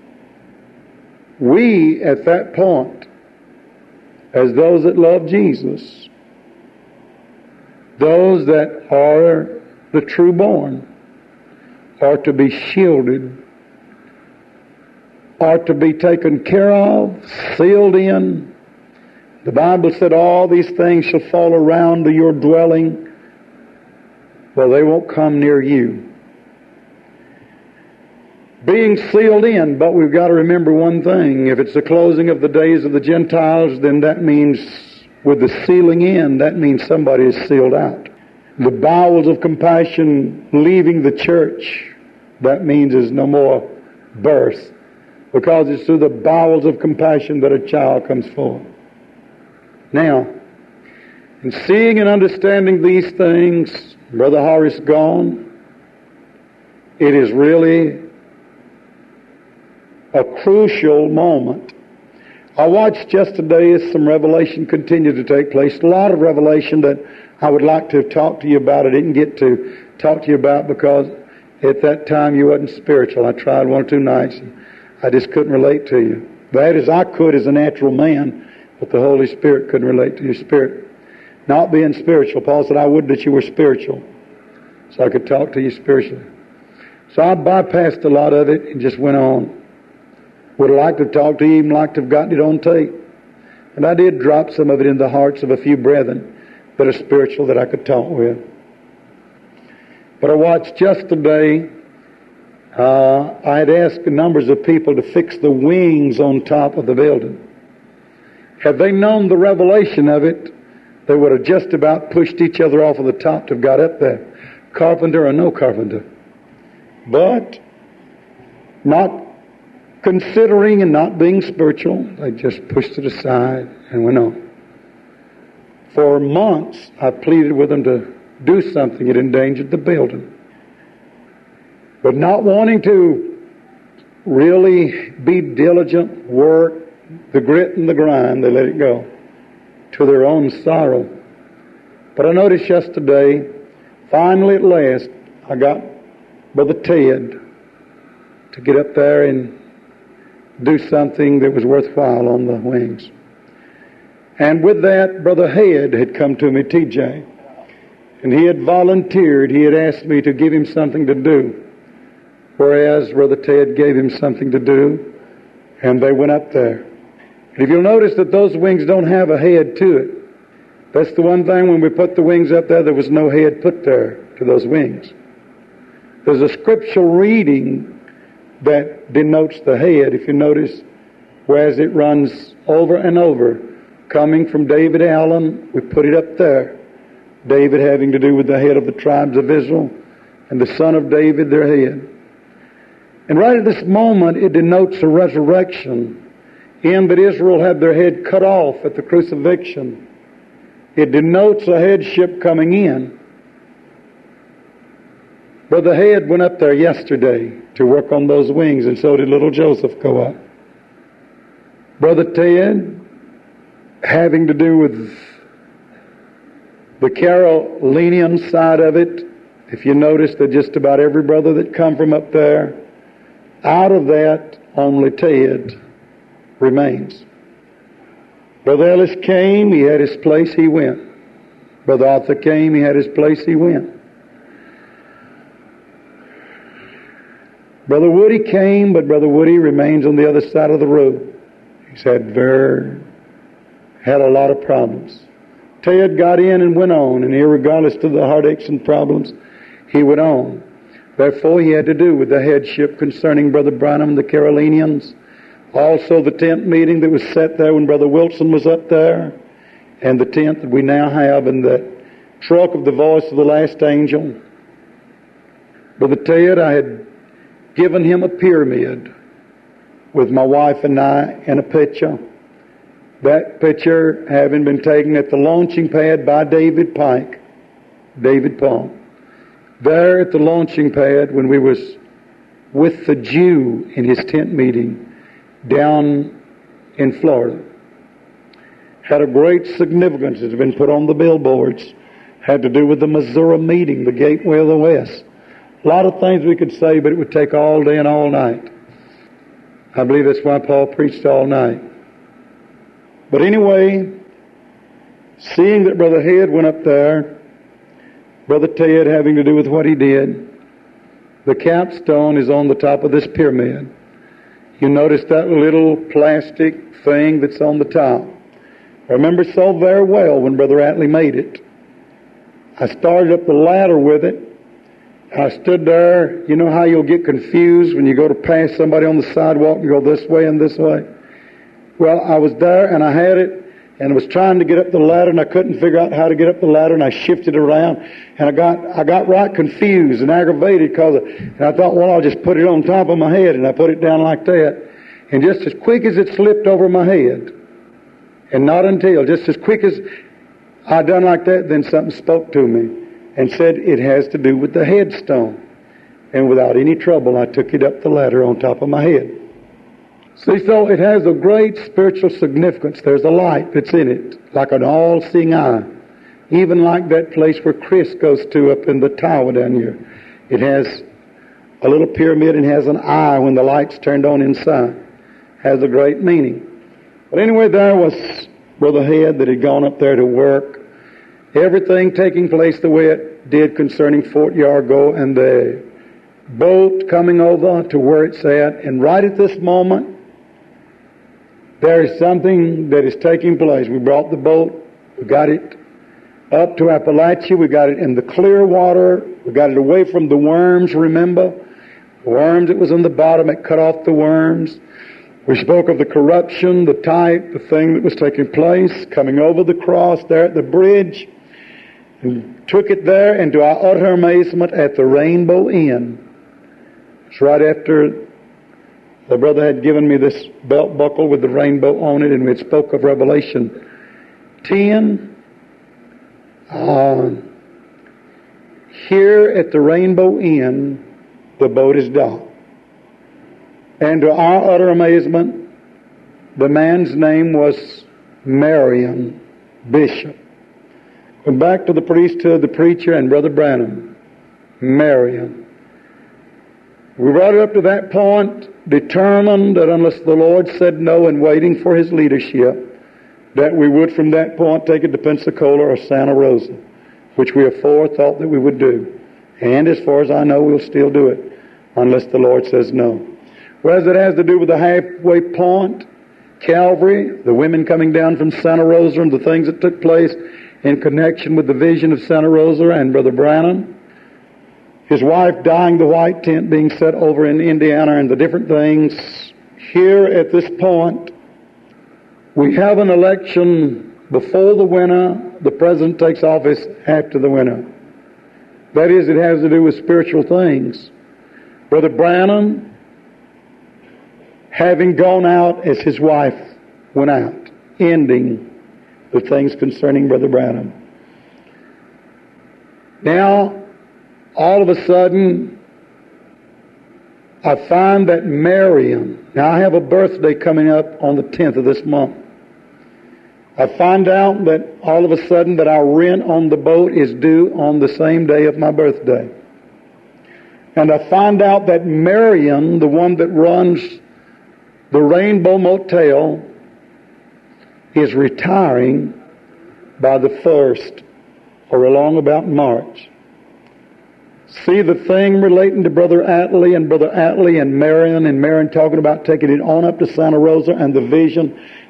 Speaker 1: we at that point, as those that love Jesus, those that are the true born, are to be shielded, are to be taken care of, sealed in. The Bible said all these things shall fall around to your dwelling. Well, they won't come near you. Being sealed in, but we've got to remember one thing. If it's the closing of the days of the Gentiles, then that means with the sealing in, that means somebody is sealed out. The bowels of compassion leaving the church, that means there's no more birth. Because it's through the bowels of compassion that a child comes forth. Now, in seeing and understanding these things, Brother Horace gone, it is really a crucial moment. I watched just today as some revelation continued to take place. A lot of revelation that I would like to have talked to you about. I didn't get to talk to you about because at that time you wasn't spiritual. I tried one or two nights. I just couldn't relate to you. That is, I could as a natural man, but the Holy Spirit couldn't relate to your spirit. Not being spiritual. Paul said, I would that you were spiritual, so I could talk to you spiritually. So I bypassed a lot of it and just went on. Would have liked to talk to you, even like to have gotten it on tape. And I did drop some of it in the hearts of a few brethren that are spiritual that I could talk with. But I watched just today, I had asked numbers of people to fix the wings on top of the building. Had they known the revelation of it, they would have just about pushed each other off of the top to have got up there. Carpenter or no carpenter. But not considering and not being spiritual, they just pushed it aside and went on. For months, I pleaded with them to do something. It endangered the building. But not wanting to really be diligent, work, the grit and the grind, they let it go to their own sorrow. But I noticed yesterday, finally at last, I got Brother Ted to get up there and do something that was worthwhile on the wings. And with that, Brother Head had come to me, TJ, and he had volunteered. He had asked me to give him something to do, whereas Brother Ted gave him something to do, and they went up there. And if you'll notice that those wings don't have a head to it. That's the one thing when we put the wings up there was no head put there to those wings. There's a scriptural reading that denotes the head, if you notice, whereas it runs over and over. Coming from David Allen, we put it up there. David having to do with the head of the tribes of Israel, and the son of David, their head. And right at this moment, it denotes a resurrection, in that Israel had their head cut off at the crucifixion. It denotes a headship coming in. Brother Head went up there yesterday to work on those wings, and so did little Joseph go up. Brother Ted, having to do with the Carolinian side of it, if you notice that just about every brother that come from up there, out of that, only Ted remains. Brother Ellis came, he had his place, he went. Brother Arthur came, he had his place, he went. Brother Woody came, but Brother Woody remains on the other side of the road. He's had a lot of problems. Ted got in and went on, and irregardless of the heartaches and problems, he went on. Therefore, he had to do with the headship concerning Brother Branham and the Carolinians. Also, the tent meeting that was set there when Brother Wilson was up there, and the tent that we now have, and the truck of the voice of the last angel. Brother Ted, I had given him a pyramid with my wife and I in a picture. That picture having been taken at the launching pad by David Pike, David Paul. There at the launching pad when we was with the Jew in his tent meeting down in Florida. Had a great significance. It's been put on the billboards. Had to do with the Missouri meeting, the Gateway of the West. A lot of things we could say, but it would take all day and all night. I believe that's why Paul preached all night. But anyway, seeing that Brother Head went up there, Brother Ted having to do with what he did, the capstone is on the top of this pyramid. You notice that little plastic thing that's on the top. I remember so very well when Brother Atlee made it. I started up the ladder with it. I stood there. You know how you'll get confused when you go to pass somebody on the sidewalk and go this way and this way? Well, I was there and I had it and I was trying to get up the ladder and I couldn't figure out how to get up the ladder and I shifted around and I got right confused and aggravated and I thought, well, I'll just put it on top of my head, and I put it down like that. And just as quick as it slipped over my head, and not until, just as quick as I done like that, then something spoke to me and said it has to do with the headstone. And without any trouble, I took it up the ladder on top of my head. See, so it has a great spiritual significance. There's a light that's in it, like an all-seeing eye. Even like that place where Chris goes to up in the tower down here. It has a little pyramid and has an eye when the light's turned on inside. Has a great meaning. But anyway, there was Brother Head that had gone up there to work. Everything taking place the way it did concerning Fort Yargo, and the boat coming over to where it's at. And right at this moment, there is something that is taking place. We brought the boat. We got it up to Appalachia. We got it in the clear water. We got it away from the worms, remember? The worms that was in the bottom, it cut off the worms. We spoke of the corruption, the type, the thing that was taking place, coming over the cross there at the bridge, and took it there, and to our utter amazement, at the Rainbow Inn. It's right after the brother had given me this belt buckle with the rainbow on it, and we had spoke of Revelation 10. Here at the Rainbow Inn, the boat is docked. And to our utter amazement, the man's name was Marion Bishop. Went back to the priesthood, the preacher, and Brother Branham. Marion. We brought it up to that point, determined that unless the Lord said no, and waiting for His leadership, that we would from that point take it to Pensacola or Santa Rosa, which we afore thought that we would do. And as far as I know, we'll still do it, unless the Lord says no. Whereas it has to do with the halfway point, Calvary, the women coming down from Santa Rosa and the things that took place in connection with the vision of Santa Rosa and Brother Branham, his wife dying, the white tent being set over in Indiana, and the different things. Here at this point, we have an election before the winter. The president takes office after the winter. That is, it has to do with spiritual things. Brother Branham, having gone out as his wife went out, ending the things concerning Brother Branham. Now, all of a sudden, I find that Marion, now I have a birthday coming up on the 10th of this month. I find out that all of a sudden that our rent on the boat is due on the same day of my birthday. And I find out that Marion, the one that runs the Rainbow Motel, is retiring by the 1st or along about March. See the thing relating to Brother Atlee and Marion talking about taking it on up to Santa Rosa, and the vision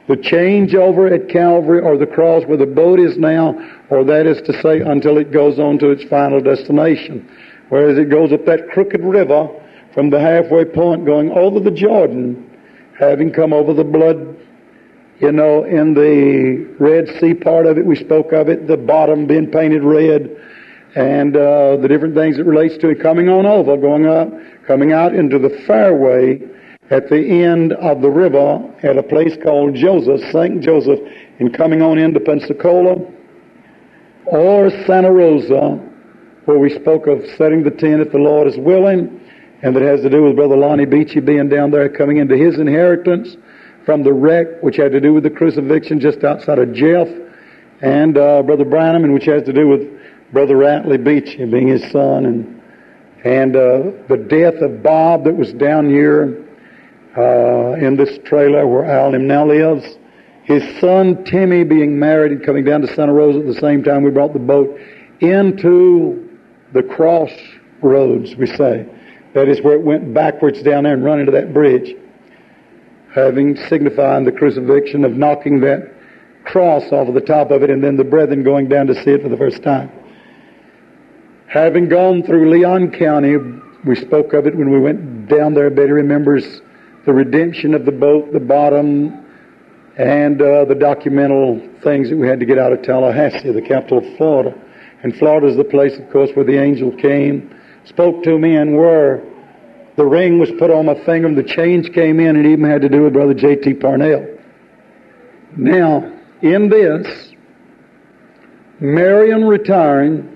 Speaker 1: The changeover at Calvary or the cross where the boat is now, or that is to say until it goes on to its final destination. Whereas it goes up that crooked river from the halfway point going over the Jordan, having come over the blood, in the Red Sea part of it, we spoke of it, the bottom being painted red, and the different things it relates to it, coming on over, going up, coming out into the fairway at the end of the river at a place called Joseph, St. Joseph, and coming on into Pensacola, or Santa Rosa, where we spoke of setting the tent if the Lord is willing, and that has to do with Brother Lonnie Beachy being down there, coming into his inheritance from the wreck, which had to do with the crucifixion just outside of Jeff, and Brother Branham, and which has to do with Brother Ratley Beachy being his son, and the death of Bob that was down here in this trailer where Al now lives. His son Timmy being married and coming down to Santa Rosa at the same time we brought the boat into the crossroads, we say. That is where it went backwards down there and run into that bridge, having signifying the crucifixion of knocking that cross off of the top of it, and then the brethren going down to see it for the first time. Having gone through Leon County, we spoke of it when we went down there. Betty remembers the redemption of the boat, the bottom, and the documental things that we had to get out of Tallahassee, the capital of Florida. And Florida is the place, of course, where the angel came, spoke to me, and where the ring was put on my finger, and the change came in, and it even had to do with Brother J.T. Parnell. Now, in this, Marion retiring,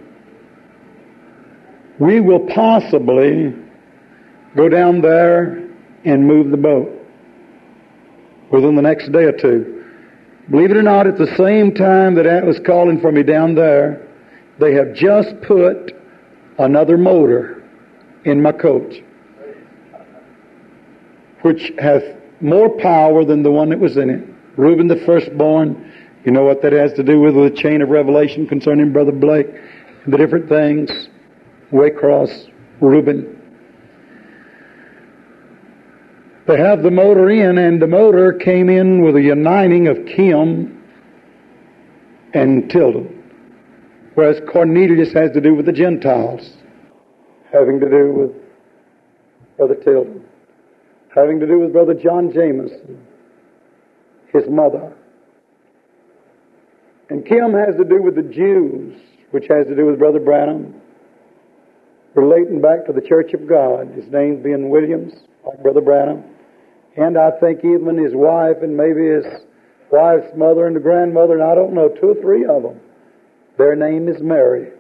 Speaker 1: we will possibly go down there and move the boat within the next day or two. Believe it or not, at the same time that Atlas calling for me down there, they have just put another motor in my coach, which has more power than the one that was in it. Reuben the firstborn, you know what that has to do with the chain of revelation concerning Brother Blake and the different things. Waycross, Reuben. They have the motor in, and the motor came in with a uniting of Kim and Tilden, whereas Cornelius has to do with the Gentiles, having to do with Brother Tilden, having to do with Brother John Jameson, his mother. And Kim has to do with the Jews, which has to do with Brother Branham, relating back to the Church of God, his name being Williams, like Brother Branham. And I think even his wife and maybe his wife's mother and the grandmother, and I don't know, 2 or 3 of them, their name is Mary.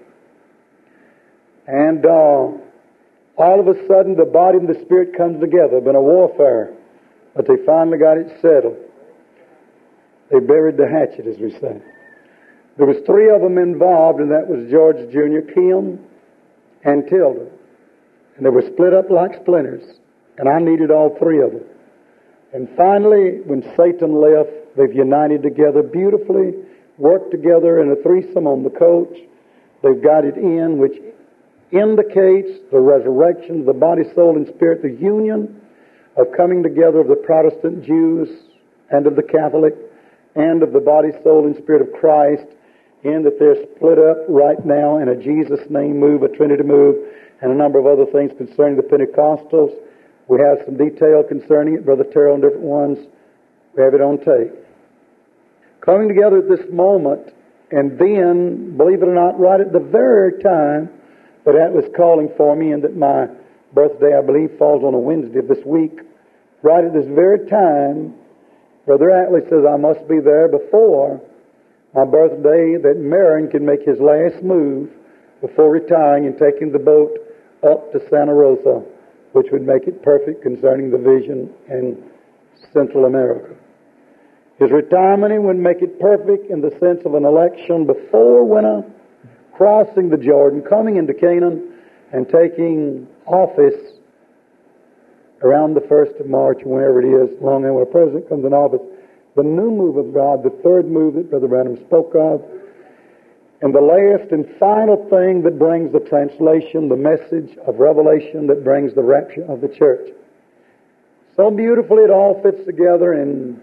Speaker 1: And all of a sudden the body and the spirit comes together. Been a warfare, but they finally got it settled. They buried the hatchet, as we say. There was 3 of them involved, and that was George Jr., Kim, and Tilden. And they were split up like splinters. And I needed all 3 of them. And finally, when Satan left, they've united together beautifully, worked together in a threesome on the coach. They've got it in, which indicates the resurrection of the body, soul, and spirit, the union of coming together of the Protestant Jews and of the Catholic and of the body, soul, and spirit of Christ, in that they're split up right now in a Jesus name move, a Trinity move, and a number of other things concerning the Pentecostals. We have some detail concerning it, Brother Terrell, and different ones. We have it on tape. Coming together at this moment, and then, believe it or not, right at the very time that that was calling for me, and that my birthday, I believe, falls on a Wednesday of this week, right at this very time, Brother Atlee says I must be there before my birthday, that Marion can make his last move before retiring and taking the boat up to Santa Rosa, which would make it perfect concerning the vision in Central America. His retirement would make it perfect in the sense of an election before winter, crossing the Jordan, coming into Canaan, and taking office around the 1st of March, whenever it is, long when a president comes in office. The new move of God, the 3rd move that Brother Branham spoke of, and the last and final thing that brings the translation, the message of revelation that brings the rapture of the church. So beautifully it all fits together, and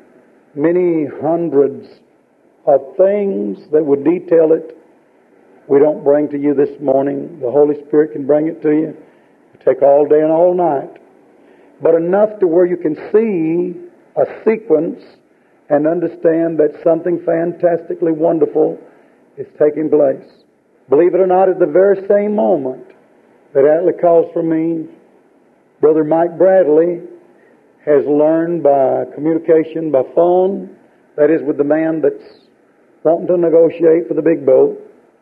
Speaker 1: many hundreds of things that would detail it. We don't bring to you this morning. The Holy Spirit can bring it to you. It'll take all day and all night. But enough to where you can see a sequence and understand that something fantastically wonderful is taking place. Believe it or not, at the very same moment that Atlee calls for me, Brother Mike Bradley has learned by communication, by phone, that is with the man that's wanting to negotiate for the big boat.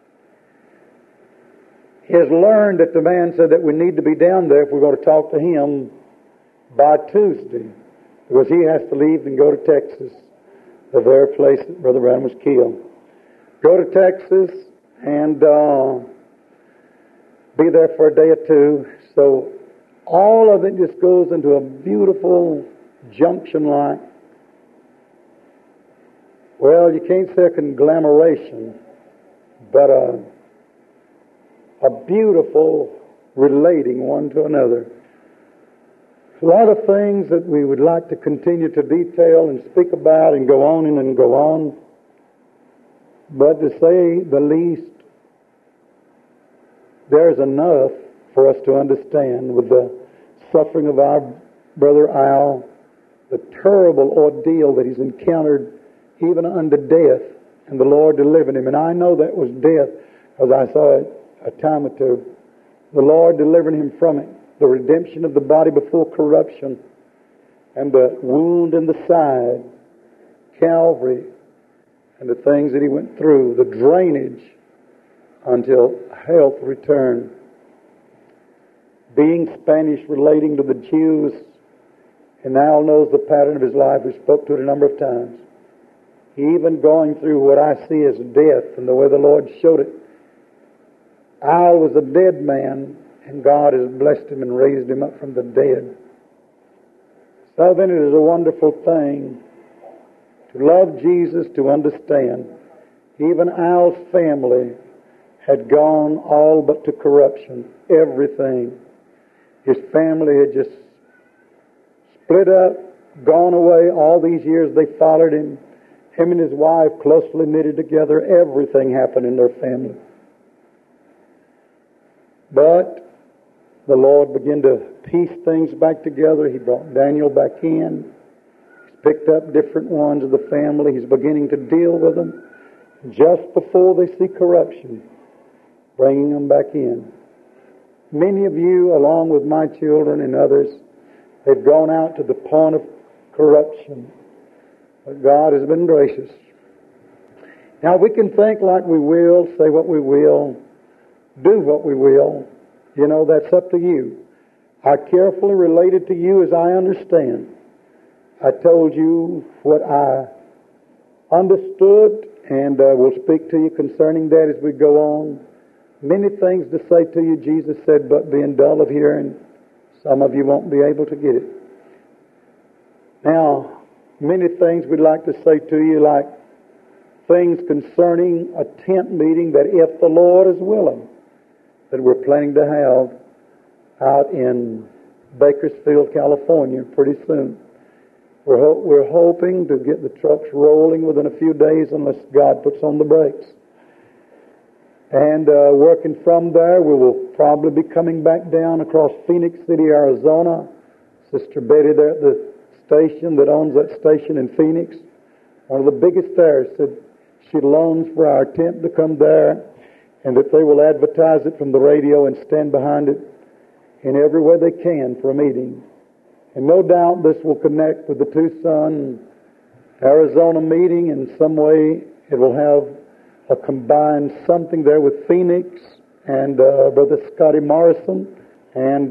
Speaker 1: He has learned that the man said that we need to be down there if we're going to talk to him by Tuesday, because he has to leave and go to Texas, the very place that Brother Branham was killed. Go to Texas and be there for a day or two. So all of it just goes into a beautiful junction line. Well, you can't say a conglomeration, but a beautiful relating one to another. A lot of things that we would like to continue to detail and speak about and go on and go on. But to say the least, there's enough for us to understand with the suffering of our brother Al, the terrible ordeal that he's encountered even unto death, and the Lord delivered him. And I know that was death, because I saw it a time or two. The Lord delivered him from it. The redemption of the body before corruption, and the wound in the side, Calvary, and the things that he went through, the drainage until health returned. Being Spanish, relating to the Jews, and now knows the pattern of his life. We spoke to it a number of times. He even going through what I see as death, and the way the Lord showed it. Al was a dead man, and God has blessed him and raised him up from the dead. So then it is a wonderful thing to love Jesus, to understand. Even Al's family had gone all but to corruption. Everything. His family had just split up, gone away. All these years they followed him. Him and his wife closely knitted together. Everything happened in their family. But the Lord began to piece things back together. He brought Daniel back in. He's picked up different ones of the family. He's beginning to deal with them just before they see corruption, bringing them back in. Many of you, along with my children and others, they've gone out to the point of corruption. But God has been gracious. Now we can think like we will, say what we will, do what we will. You know, that's up to you. I carefully related to you as I understand. I told you what I understood, and will speak to you concerning that as we go on. Many things to say to you, Jesus said, but being dull of hearing, some of you won't be able to get it. Now, many things we'd like to say to you, like things concerning a tent meeting that if the Lord is willing, that we're planning to have out in Bakersfield, California, pretty soon. We're hoping to get the trucks rolling within a few days, unless God puts on the brakes. And working from there, we will probably be coming back down across Phoenix City, Arizona. Sister Betty there at the station that owns that station in Phoenix, one of the biggest there, said she loans for our tent to come there, and that they will advertise it from the radio and stand behind it in every way they can for a meeting. And no doubt this will connect with the Tucson, Arizona meeting in some way. It will have a combined something there with Phoenix and Brother Scotty Morrison. And,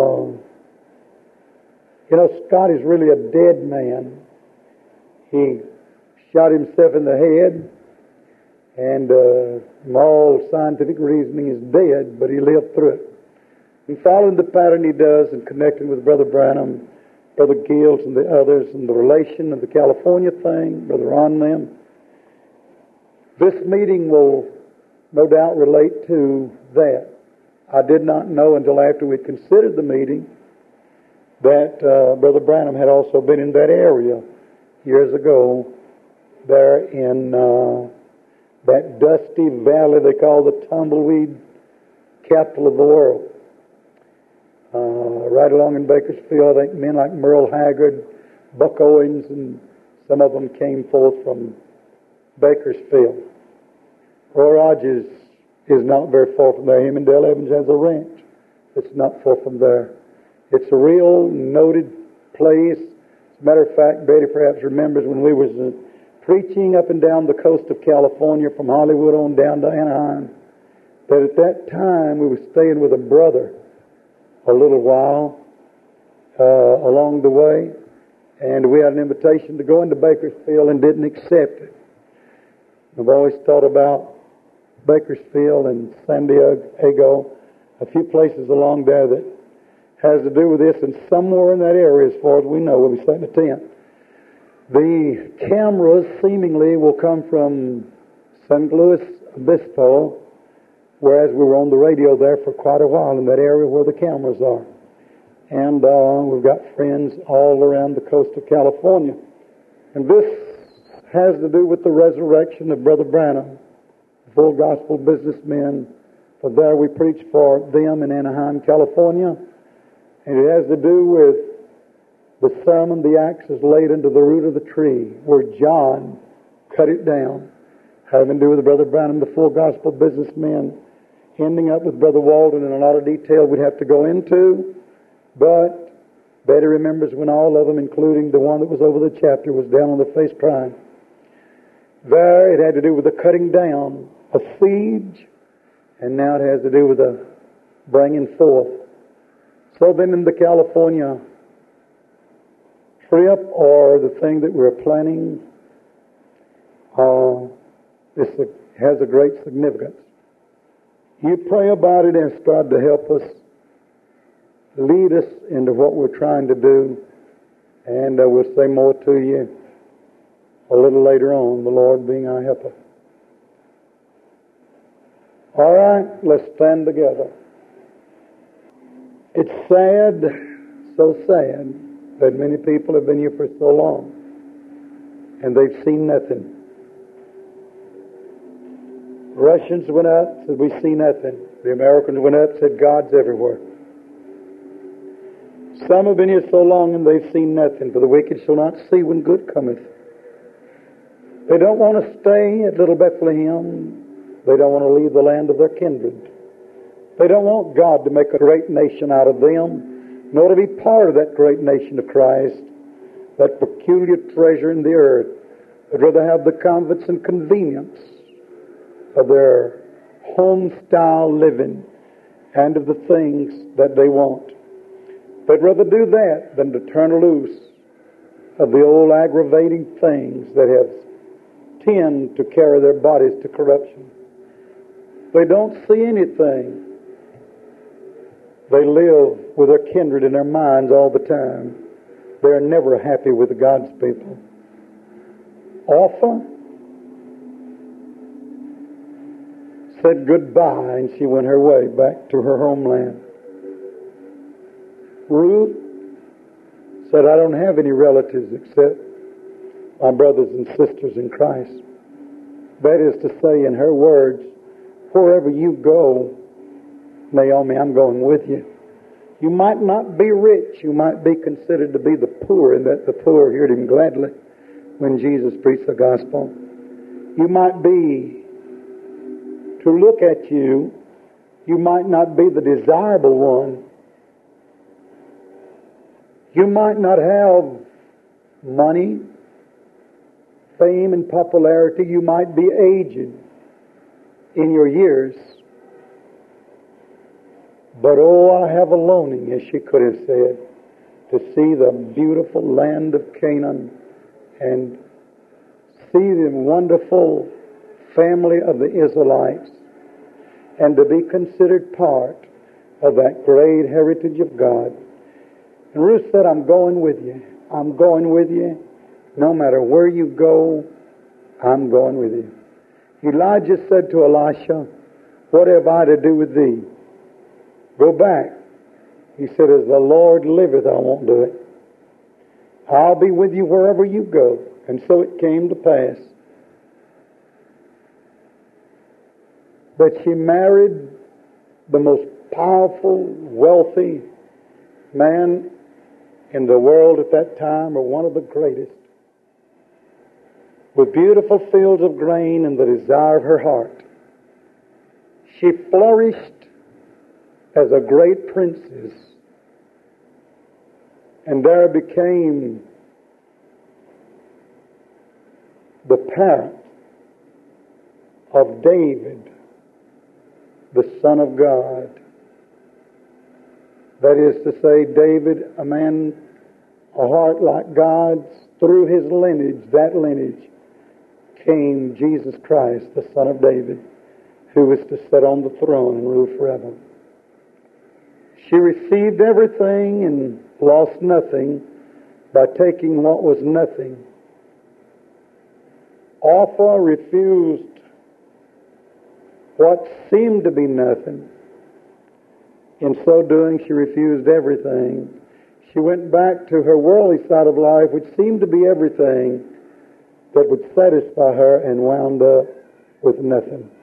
Speaker 1: Scotty's really a dead man. He shot himself in the head, and from all scientific reasoning is dead, but he lived through it. He followed the pattern he does in connecting with Brother Branham, Brother Gills and the others, and the relation of the California thing, Brother Ron them. This meeting will no doubt relate to that. I did not know until after we considered the meeting that Brother Branham had also been in that area years ago there in that dusty valley they call the tumbleweed capital of the world. Right along in Bakersfield, I think men like Merle Haggard, Buck Owens, and some of them came forth from Bakersfield. Roy Rogers is not very far from there. Him and Dale Evans has a ranch. It's not far from there. It's a real noted place. As a matter of fact, Betty perhaps remembers when we was preaching up and down the coast of California from Hollywood on down to Anaheim, that at that time we were staying with a brother a little while along the way, and we had an invitation to go into Bakersfield and didn't accept it. I've always thought about Bakersfield and San Diego, a few places along there that has to do with this, and somewhere in that area, as far as we know, we'll be setting a tent. The cameras seemingly will come from San Luis Obispo, whereas we were on the radio there for quite a while in that area where the cameras are. And we've got friends all around the coast of California. And this has to do with the resurrection of Brother Branham, full gospel businessmen. For there we preach for them in Anaheim, California. And it has to do with the sermon, the axe is laid into the root of the tree, where John cut it down, having to do with Brother Branham, the full gospel businessman, ending up with Brother Walden in a lot of detail we'd have to go into. But Betty remembers when all of them, including the one that was over the chapter, was down on the face crying. There it had to do with the cutting down, a siege, and now it has to do with the bringing forth. So then in the California trip, or the thing that we're planning, this has a great significance. You pray about it, ask God to help us, lead us into what we're trying to do, and we'll say more to you a little later on, the Lord being our helper. All right, let's stand together. It's sad, so sad, that many people have been here for so long, and they've seen nothing. Russians went up, said, we see nothing. The Americans went up, said, God's everywhere. Some have been here so long and they've seen nothing, for the wicked shall not see when good cometh. They don't want to stay at Little Bethlehem. They don't want to leave the land of their kindred. They don't want God to make a great nation out of them, nor to be part of that great nation of Christ, that peculiar treasure in the earth. They'd rather have the comforts and convenience of their home-style living and of the things that they want. They'd rather do that than to turn loose of the old aggravating things that have tend to carry their bodies to corruption. They don't see anything. They live with their kindred in their minds all the time. They're never happy with God's people. Orpha said goodbye, and she went her way back to her homeland. Ruth said, I don't have any relatives except my brothers and sisters in Christ. That is to say, in her words, wherever you go, Naomi, I'm going with you. You might not be rich. You might be considered to be the poor, and that the poor heard him gladly when Jesus preached the gospel. You might be, to look at you, you might not be the desirable one. You might not have money, fame, and popularity. You might be aged in your years. But oh, I have a longing, as she could have said, to see the beautiful land of Canaan and see the wonderful family of the Israelites, and to be considered part of that great heritage of God. And Ruth said, I'm going with you. I'm going with you. No matter where you go, I'm going with you. Elijah said to Elisha, what have I to do with thee? Go back. He said, as the Lord liveth, I won't do it. I'll be with you wherever you go. And so it came to pass that she married the most powerful, wealthy man in the world at that time, or one of the greatest, with beautiful fields of grain and the desire of her heart. She flourished as a great princess, and there became the parent of David, the Son of God. That is to say, David, a man, a heart like God's, through his lineage, that lineage, came Jesus Christ, the Son of David, who was to sit on the throne and rule forever. She received everything and lost nothing by taking what was nothing. Orpah refused what seemed to be nothing. In so doing, she refused everything. She went back to her worldly side of life, which seemed to be everything that would satisfy her, and wound up with nothing.